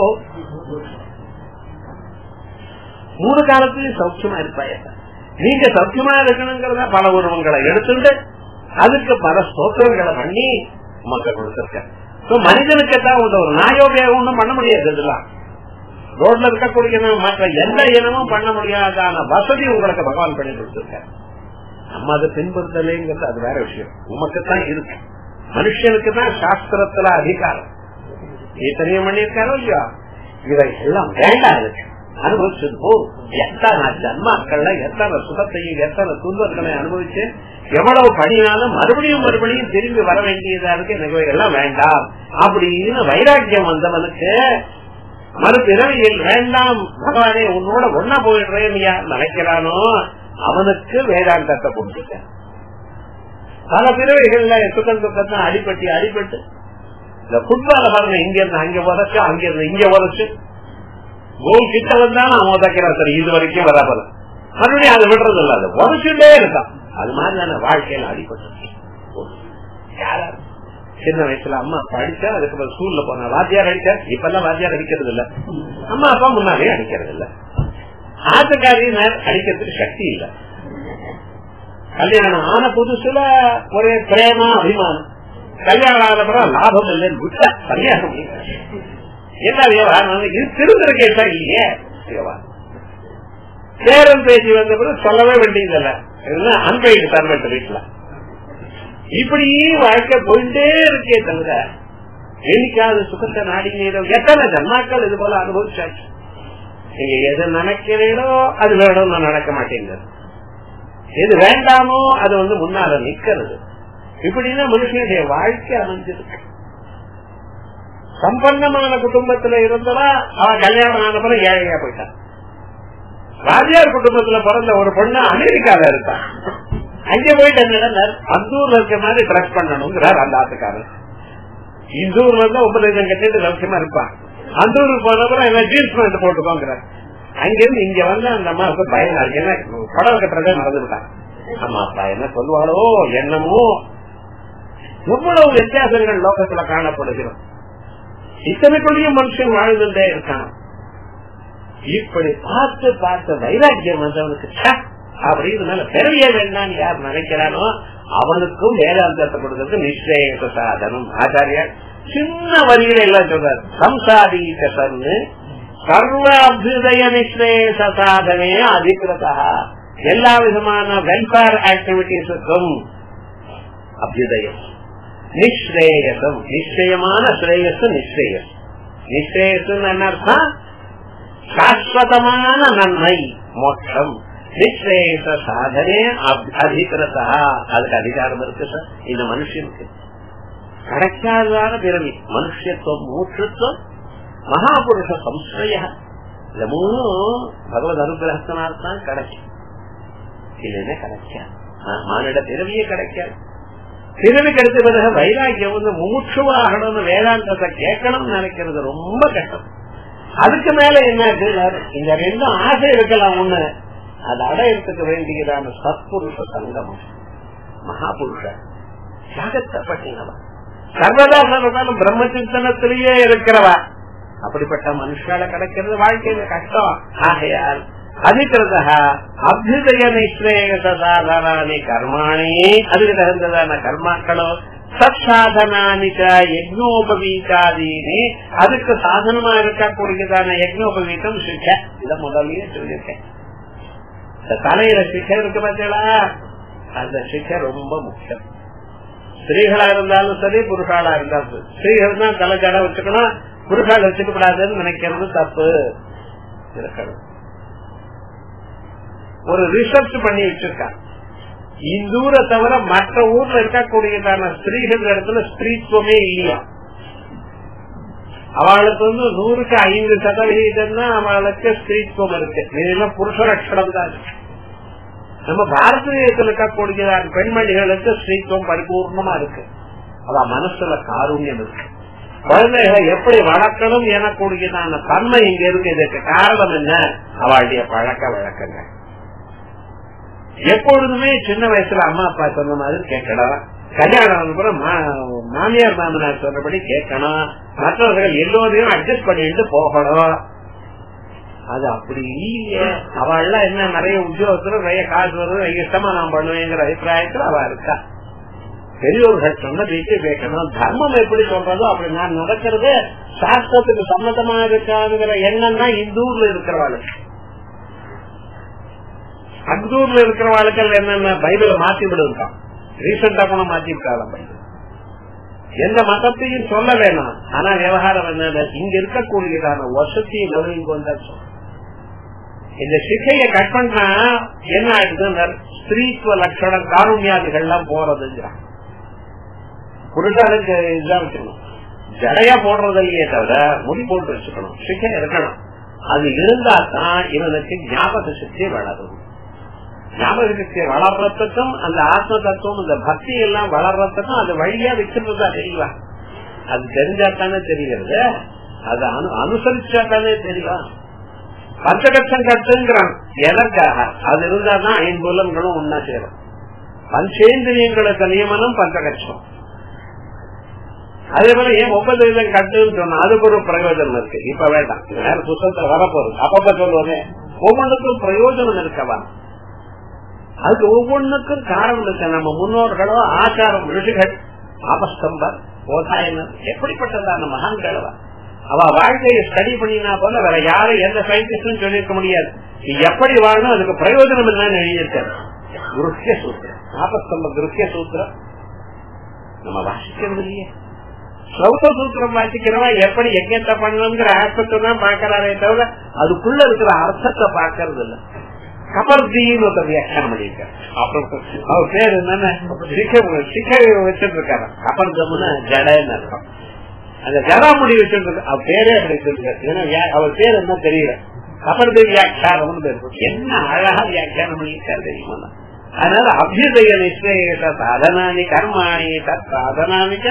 மூணு காலத்திலும் சௌக்கியமா இருப்பாய. நீங்க சௌக்கியமா இருக்கணுங்கிறத பல உருவங்களை எடுத்துட்டு அதுக்கு பல ஸ்தோத்திரங்களை பண்ணி மக்கள் கொடுத்திருக்க. மனிதனுக்குத்தான் ஒரு நாயோபியாக ஒன்றும் பண்ண முடியாது. இதெல்லாம் ரோட்ல இருக்கக்கூடிய மற்ற எந்த இனமும் பண்ண முடியாதான வசதி உங்களுக்கு பகவான் பண்ணி கொடுத்திருக்க. நம்ம அதை பின்பற்றுதலைங்கிறது அது வேற விஷயம். உமக்குத்தான் இருக்கு. மனுஷனுக்கு தான் சாஸ்திரத்துல அதிகாரம். எத்தனையும் பண்ணியிருக்காரோ இல்லையா, இதை எல்லாம் வேண்டாம் இருக்கு. அனுபவிச்சது போ. எத்தனை ஜன்மாக்கள்ல எத்தனை சுகத்தையும் எத்தனை துன்பங்களை அனுபவிச்சு எவ்வளவு பண்ணினாலும் மறுபடியும் மறுபடியும் திரும்பி வர வேண்டியதா இருக்கு. எனக்கு எல்லாம் வேண்டாம் அப்படின்னு வைராக்கியம் வந்தவனுக்கு மறுபிறவியில் வேண்டாம் பகவானே உன்னோட ஒன்னா போயிடுறேன் யார் நினைக்கிறானோ அவனுக்கு வேதாந்தத்தை கொடுத்துட்ட. பல பிறவைகள்ல சுகம் துக்கத்தான் அடிபட்டு அடிபட்டு இந்த புட்பால பாருங்க, இங்க இருந்து அங்க உதச்சு அங்க இருந்து இங்க உதச்சு கோல் கிட்ட வந்தாலும் அவன் உதைக்கிறான். சரி, இது வரைக்கும் வராது, மறுபடியும் அதை விடுறது இல்ல, அது உதச்சுட்டே இருக்கான். அது மாதிரியான வாழ்க்கையில அடிபட்டு யாரா சின்ன வயசுல அம்மா படிச்சா அதுக்கப்புறம் ஸ்கூல்ல போனா வாத்தியார் அடிச்சா. இப்ப எல்லாம் வாத்தியார் அடிக்கிறது இல்ல, அம்மா அப்பா முன்னாலே அடிக்கிறது இல்ல. ஆத்துக்காரியினர் அடிக்கிறதுக்கு சக்தி இல்ல. கல்யாணம் ஆன புதுசுல ஒரே பிரேமா அபிமானம், கல்யாணம் ஆனப்புறம் லாபம் இல்லைன்னு விட்டா கல்யாணம் என்ன விவகாரம்? இது திருந்தர கேட்டா இல்லையே விவகாரம். பேரம் பேசி வந்த பிறகு சொல்லவே வேண்டியதில்ல, அன்பைக்கு தரவேன் வீட்டுல. இப்படி வாழ்க்கை போயிட்டே இருக்கே தவிர என்னைக்காவது சுகத்தை நாடி நேரம் எத்தனை ஜன்மாக்கள் இது போல அனுபவிச்சாச்சு. நீங்க எது நினைக்கிறீங்களோ அது வேணும், நான் நடக்க மாட்டேங்கிறது. எது வேண்டாமோ அது வந்து முன்னால நிக்கிறது. இப்படின்னா மனுஷனுடைய வாழ்க்கை அமைஞ்சிருக்கு. சம்பன்னமான குடும்பத்துல இருந்தவா அவன் கல்யாணம் ஆனப்பறம் ஏழையா போயிட்டான். ராஜியார் குடும்பத்துல பிறந்த ஒரு பொண்ணு அமெரிக்கால இருக்கான். அங்க போயிட்டு என்ன அந்தூர்ல இருக்க மாதிரி ட்ரெஸ் பண்ணணுங்கிறார் அந்த ஆத்துக்காரர். இந்தூர்ல இருந்தா ஒன்பது லட்சம் கட்டிட்டு லட்சமா இருப்பான். அந்த ஊருக்கு போனப்பறம் என்ன ஜீன்ஸ் பேண்ட் போட்டுக்கோங்கிறார். அங்கிருந்து இங்க வந்து அந்த அம்மாவுக்கு பயம் இருக்கு. என்ன படம் கட்டுறதே மறந்துட்டான். ஆமா அப்பா என்ன சொல்லுவாளோ என்னமோ. எவ்வளவு வித்தியாசங்கள் லோகத்துல காணப்படுகிறோம். இத்தனைக்குள்ளேயும் மனுஷன் வாழ்ந்துட்டே இருக்கான். இப்படி பார்த்து பார்த்து வைராக்கியம் வந்தவனுக்கு அப்படின்னு பெரிய வேண்டாம் யார் நினைக்கிறானோ அவனுக்கும் வேதாந்தத்தை கொடுக்கிறது நிச்சய சாதனம். ஆச்சாரியார் சின்ன வரியில எல்லாம் சொல்றாரு. சம்சாதீக சன்னு சர்வ அபியுதய நிச்சய சாதனே அதிகிருதா. எல்லா விதமான வெல்ஃபேர் ஆக்டிவிட்டிஸுக்கும் அபியுதயம் நிஸ்ரேயசம். நிச்சயமான ஸ்ரேயஸ் நிச்சயம். நிச்சயசம் என்ன அர்த்தம்? சாஸ்வதமான நன்மை மோட்சம். நிச்சயச சாதனே அதிகிருதா. அதுக்கு அதிகாரம் இருக்கு சார் இந்த மனுஷனுக்கு. கிடைக்காததான பிறவி மனுஷத்துவம் மூச்சுத்துவம் மகாபுருஷ சம்சய இந்த மூணும் பகவத் அனுகிரகத்தினால்தான் கிடைக்கும். இல்லைன்னா கிடைக்காது. மானிட பிறவியே கிடைக்காது. பிறவி கிடைத்த பிறகு வைராக்கியம் வந்து மூச்சுவாகணும்னு வேதாந்தத்தை கேட்கணும்னு நினைக்கிறது ரொம்ப கஷ்டம். அதுக்கு மேல என்ன இந்த ரெண்டும் ஆசை இருக்கலாம். ஒண்ணு அது அடையறதுக்கு வேண்டியதான சத்புருஷ சங்கமம். மகாபுருஷ தியாகத்தை பண்ணினவா சர்வதா சர்வதாலும் பிரம்ம சிந்தனத்திலேயே இருக்கிறவா. அப்படிப்பட்ட மனுஷால கிடைக்கிறது வாழ்க்கையில கஷ்டம். ஆகையால் அதிகிருதா அபியுதய நிச்சய சாதனானி கர்மாணி. அதுக்கு தகுந்ததான கர்மாக்களோ சத் சாதனானிக்க யஜ்னோபவீதாதீனி. அதுக்கு சாதனமா இருக்கக்கூடியதான யஜ்னோபவீதம் சிக்ஷை. இத முதல்லயே சொல்லியிருக்கேன். இந்த தலையில சிக்ஷை இருக்கு பார்த்தீங்களா, அந்த சிக்ஷை ரொம்ப முக்கியம். ஸ்திரீகளா இருந்தாலும் சரி புருஷாளா இருந்தாலும் சரி. ஸ்திரீகள் தான் தலை ஜட வச்சுக்கணும், புருஷால் வச்சுக்க கூடாதுன்னு நினைக்கிறது தப்பு இருக்கணும். ஒரு ரிசர்ச் பண்ணி வச்சிருக்காங்க. இந்த ஊரை தவிர மற்ற ஊர்ல இருக்கக்கூடியதான ஸ்திரீகள் இடத்துல ஸ்திரீத்துவமே இல்லையா. அவளுக்கு வந்து நூறுக்கு ஐந்து சதவிகிதம் தான் அவளுக்கு ஸ்திரீத்துவம் இருக்கு. இதெல்லாம் புருஷ லட்சணம் தான் இருக்கு. நம்ம பாரதீயத்தில் இருக்கக்கூடியதான பெண்மணிகளுக்கு ஸ்திரீத்துவம் பரிபூர்ணமா இருக்கு. அதான் மனசுல காருண்யம் இருக்கு. குழந்தைகளை எப்படி வளர்க்கணும் எனக்கூடியதான தன்மை இங்க இருக்கு. இதுக்கு காரணம் என்ன? அவளுடைய பழக்க வழக்கங்கள். எப்பொழுதுமே சின்ன வயசுல அம்மா அப்பா சொன்ன மாதிரி கேட்கணும். கல்யாணம் கூட மாமியார் மாமனார் சொன்னபடி கேட்கணும். மற்றவர்கள் எல்லோரையும் அட்ஜஸ்ட் பண்ணிட்டு போகணும். அது அப்படி இல்லையே. அவள்லாம் என்ன நிறைய உத்தியோகத்துல நிறைய காசு வருது, இஷ்டமா நான் பண்ணுவேங்கிற அபிப்பிராயத்துல அவ இருக்கா. பெரியோர்கள் சொன்ன பேச்சு கேட்கணும். தர்மம் எப்படி சொல்றதோ அப்படி நான் நடக்கிறது சாஸ்திரத்துக்கு சம்மதமா இருக்காதுங்கிற எண்ணம் தான் இந்த ஊர்ல இருக்கிறவாளுக்கு. அந்தூர்ல இருக்கிறவாளுக்கு என்னென்ன பைபிளை மாத்தி விடுவான். ரீசெண்டா கூட மாத்திருக்காங்க பைபிள். எந்த மதத்தையும் சொல்ல வேணாம். ஆனா விவகாரம் என்ன, இங்க இருக்கக்கூடியதான வசதியை கவனிக்கு வந்தா இந்த சிகையை கட் பண்ணா என்ன ஆயிடுது? ஸ்திரீத்துவ லட்சணம் காருண்யாதிகள் எல்லாம் போறதுங்கிறான். புருஷனுக்கு இதுதான் வச்சுக்கணும். ஜடையா போடுறது இல்லையே தவிர முடி போட்டு வச்சுக்கணும். சிகை இருக்கணும். அது இருந்தா தான் இவனுக்கு ஞாபக சக்தி வளரும். ஞாபக சக்தி வளர்றதுக்கும் அந்த ஆத்ம தத்துவம் இந்த பக்தி எல்லாம் வளர்றதுக்கும் அது வழியா வச்சிருந்ததா தெரியல. அது தெரிஞ்சாத்தானே தெரிகிறது. அது அனுசரிச்சா தானே தெரியலாம். பஞ்சகட்சம் கட்டுங்கிறான். எதற்காக? அது இருந்தாதான் ஐம்புலன்களும் ஒன்னா சேரும். பஞ்சேந்திரியங்களுக்கு நியமனம் பஞ்சகட்சம். அதே போல ஏன் ஒன்பது விதம் கட்டுன்னு சொன்னா அதுக்கு ஒரு பிரயோஜனம் இருக்கு. இப்ப வேண்டாம், வேற புத்தகத்துல வரப்போகுது. அப்பப்ப சொல்லுவோமே ஒவ்வொன்றுக்கும் பிரயோஜனம் இருக்கவா. அதுக்கு ஒவ்வொன்றுக்கும் காரணம் இருக்கு. நம்ம முன்னோர்களோ ஆச்சாரம் ரிஷிகள் ஆபஸ்தம்பர் போதாயனர் எப்படிப்பட்டதான மகான்களவா. அவ வாழ்க்கையை ஸ்டடி பண்ணினா போல வேற யாரும் எந்த சயின்டிஸ்டும் சொல்லியிருக்க முடியாது. எப்படி வாழணும் அதுக்கு பிரயோஜனம் என்னன்னு எழுதியிருக்காரு. குருக்கிய சூத்திரம், ஆபஸ்தம்ப குருக்கிய சூத்திரம் நம்ம வாசிக்கிறது இல்லையே. சௌத்த சூத்திரம் வாசிக்கிறவா எப்படி எங்கத்தை பண்ணணுங்கிற ஆஸ்பெக்ட் தான் பாக்கிறாரே தவிர அதுக்குள்ள இருக்கிற அர்த்தத்தை பாக்கிறது இல்ல. கபர்தின்னு ஒரு வியாக்கியானம் பண்ணிருக்காரு. அவர் பேர் என்னன்னு சிக்கை வச்சுட்டு இருக்காரு. கபர்தம்னு ஜடன்னு அர்த்தம். அந்த ஜடாமுடி வச்சுட்டு அவர் பேரே அப்படி சொல்லிருக்காரு. ஏன்னா அவர் பேர் என்ன தெரியல. கபர்தி வியாக்கியானம் பேர். என்ன அழகா வியாக்கியானம் பண்ணிருக்காரு தெரியுமா. அதனால அபியுதய நிச்சய சாதனானி கர்மாணி தத் சாதனானிக்க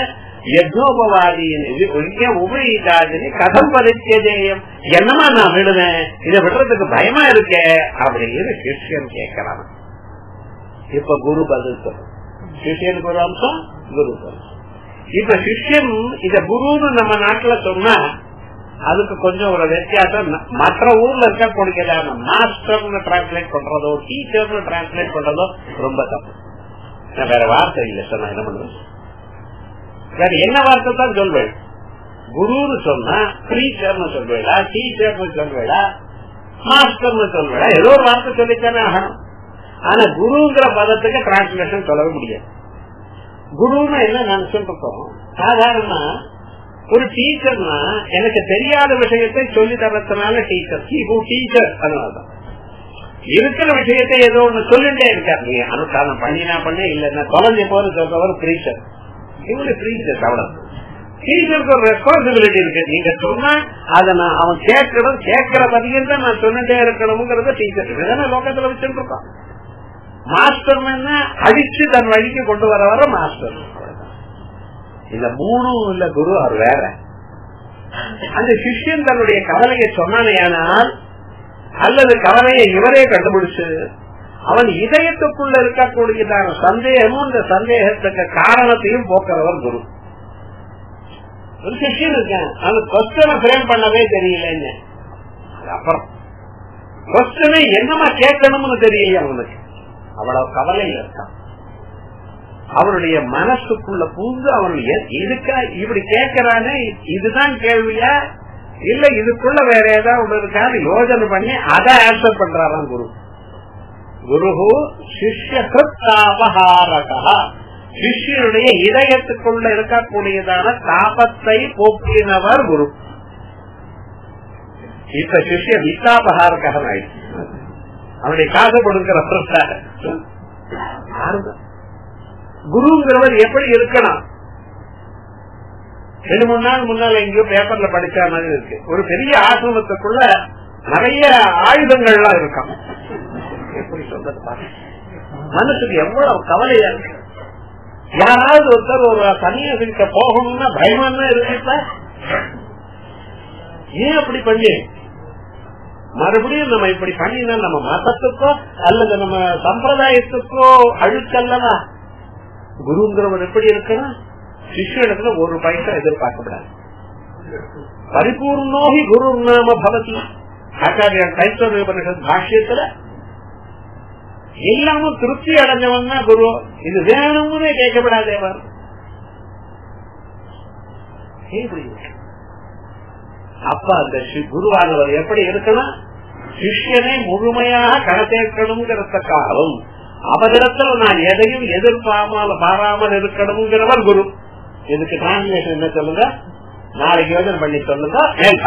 யஜ்னோபவாதியின் உபயோகித்தாதினி கதம் பரிச்சேயம், என்னமா நான் விடுவேன், இதை விடுறதுக்கு பயமா இருக்கே அப்படின்னு சிஷ்யன் கேட்கறான். இப்ப குரு பதில் சொல்லும். சிஷ்யனுக்கு ஒரு அம்சம், குரு அம்சம். இப்ப சிஷ்யன் இத குருன்னு நம்ம நாட்டுல சொன்னா அதுக்கு கொஞ்சம் ஒரு வித்தியாசம். மற்ற ஊர்ல இருக்கக்கூடியதான மாஸ்டர்னு டிரான்ஸ்லேட் பண்றதோ டீச்சர்னு டிரான்ஸ்லேட் பண்றதோ ரொம்ப தப்பு. நான் வேற வார்த்தை இல்லை சொன்ன என்ன பண்ணுவேன், வேற என்ன வார்த்தை தான் சொல்வேன். குருன்னு சொன்னா டீச்சர்னு சொல்வேடா, டீச்சர்னு சொல்வேடா, மாஸ்டர்னு சொல்வேடா, ஏதோ ஒரு வார்த்தை சொல்லித்தானே ஆகணும். ஆனா குருங்கிற பதத்துக்கு டிரான்ஸ்லேஷன் சொல்லவே முடியாது. குருன்னு என்ன நான் சொல்றோம், சாதாரணமா ஒரு டீச்சர்னா எனக்கு தெரியாத விஷயத்தை சொல்லி தரதுனால டீச்சர். டீச்சர் அதனாலதான் இருக்கிற விஷயத்தை ஏதோ ஒண்ணு சொல்லிட்டே இருக்காரு. நீங்க அனுஷ்டானம் பண்ணினா பண்ண இல்ல தொலைஞ்ச போது சொல்றவர் பிரீச்சர். இவங்க பிரீச்சர் அவ்வளவு. டீச்சருக்கு ஒரு ரெஸ்பான்சிபிலிட்டி இருக்கு. நீங்க சொன்னா அதை நான் அவன் கேட்கணும், கேட்கிற பதியம் தான் நான் சொல்லிட்டே இருக்கணும்ங்கிறத டீச்சர் இதுதானே லோகத்துல வச்சுட்டு இருக்கான். மாஸ்டர் அடிச்சு தன் வழிக்கு கொண்டு வர வர மாஸ்டர். இந்த மூணும் இல்ல குரு அவர் வேற. அந்த சிஷ்யன் தன்னுடைய கவலையை சொன்னானேயானால் அல்லது கவலையை இவரே கண்டுபிடிச்சு அவன் இதயத்துக்குள்ள இருக்கக்கூடியதான சந்தேகமும் இந்த சந்தேகத்துக்கு காரணத்தையும் போக்குறவர் குரு. ஒரு சிஷ்யன் இருக்கேன், அந்த கொஸ்டனை ஃப்ரேம் பண்ணவே தெரியலன்னு, அப்புறம் கொஸ்டனை என்னமா கேட்கணும்னு தெரியல அவனுக்கு, அவ்வளவு கவலையில இருக்கான். அவனுடைய மனசுக்குள்ள பூந்து அவனுடைய இதுக்கா இப்படி கேட்கிறானே, இதுதான் கேள்வியா இல்ல இதுக்குள்ள வேற ஏதாவது இருக்கான்னு யோசனை பண்ணி அதை ஆன்சர் பண்றாராம் குரு. குரு சிஷ்யகாரகா, சிஷ்யனுடைய இதயத்துக்குள்ள இருக்கக்கூடியதான தாபத்தை போக்கினவர் குரு. இப்ப சிஷ்ய வித்தாபகாரகன் ஆயிடுச்சு. அவனுடைய காசு கொடுக்கிற குருங்கிறவர் எப்படி இருக்கணும். ரெண்டு மூணு நாள் முன்னால எங்கேயோ பேப்பர்ல படிச்ச மாதிரி இருக்கு. ஒரு பெரிய ஆசிரமத்துக்குள்ள நிறைய ஆயுதங்கள்லாம் இருக்காங்க. எப்படி சொல்றது பாருங்க, மனசுக்கு எவ்வளவு கவலையா இருக்கு. யாராவது ஒருத்தர் ஒரு சன்னியாசிக்க போகணும்னா பயமா இருக்கு. ஏன் அப்படி பண்ணி மறுபடியும் நம்ம இப்படி பண்ணினா நம்ம மதத்துக்கோ அல்லது நம்ம சம்பிரதாயத்துக்கோ அழுக்கல்லவா. குருங்கிறவன் எப்படி இருக்கணும், சிஷ்யத்துல ஒரு பைசா எதிர்பார்க்கப்படாது. பரிபூர்ணோகி குரு நாம பவதி. ஆச்சாரியர் தைத்தோபனிஷத் பாஷ்யத்துல எல்லாமும் திருப்தி அடைஞ்சவன் தான் குரு. இது வேணும்னே கேட்கப்படாதேவர். அப்ப அந்த குருவானவர் எப்படி இருக்கணும், சிஷ்யனை முழுமையாக கடத்தேற்கணுங்கிறதுக்காகவும் அவரிடத்துல நான் எதையும் எதிர்பாராமல் பாராமல் இருக்கணுங்கிறவர் குரு. இதுக்கு டிரான்ஸ்லேஷன் என்ன சொல்லுங்க, நாளைக்கு யோசனை பண்ணி சொல்லுங்க.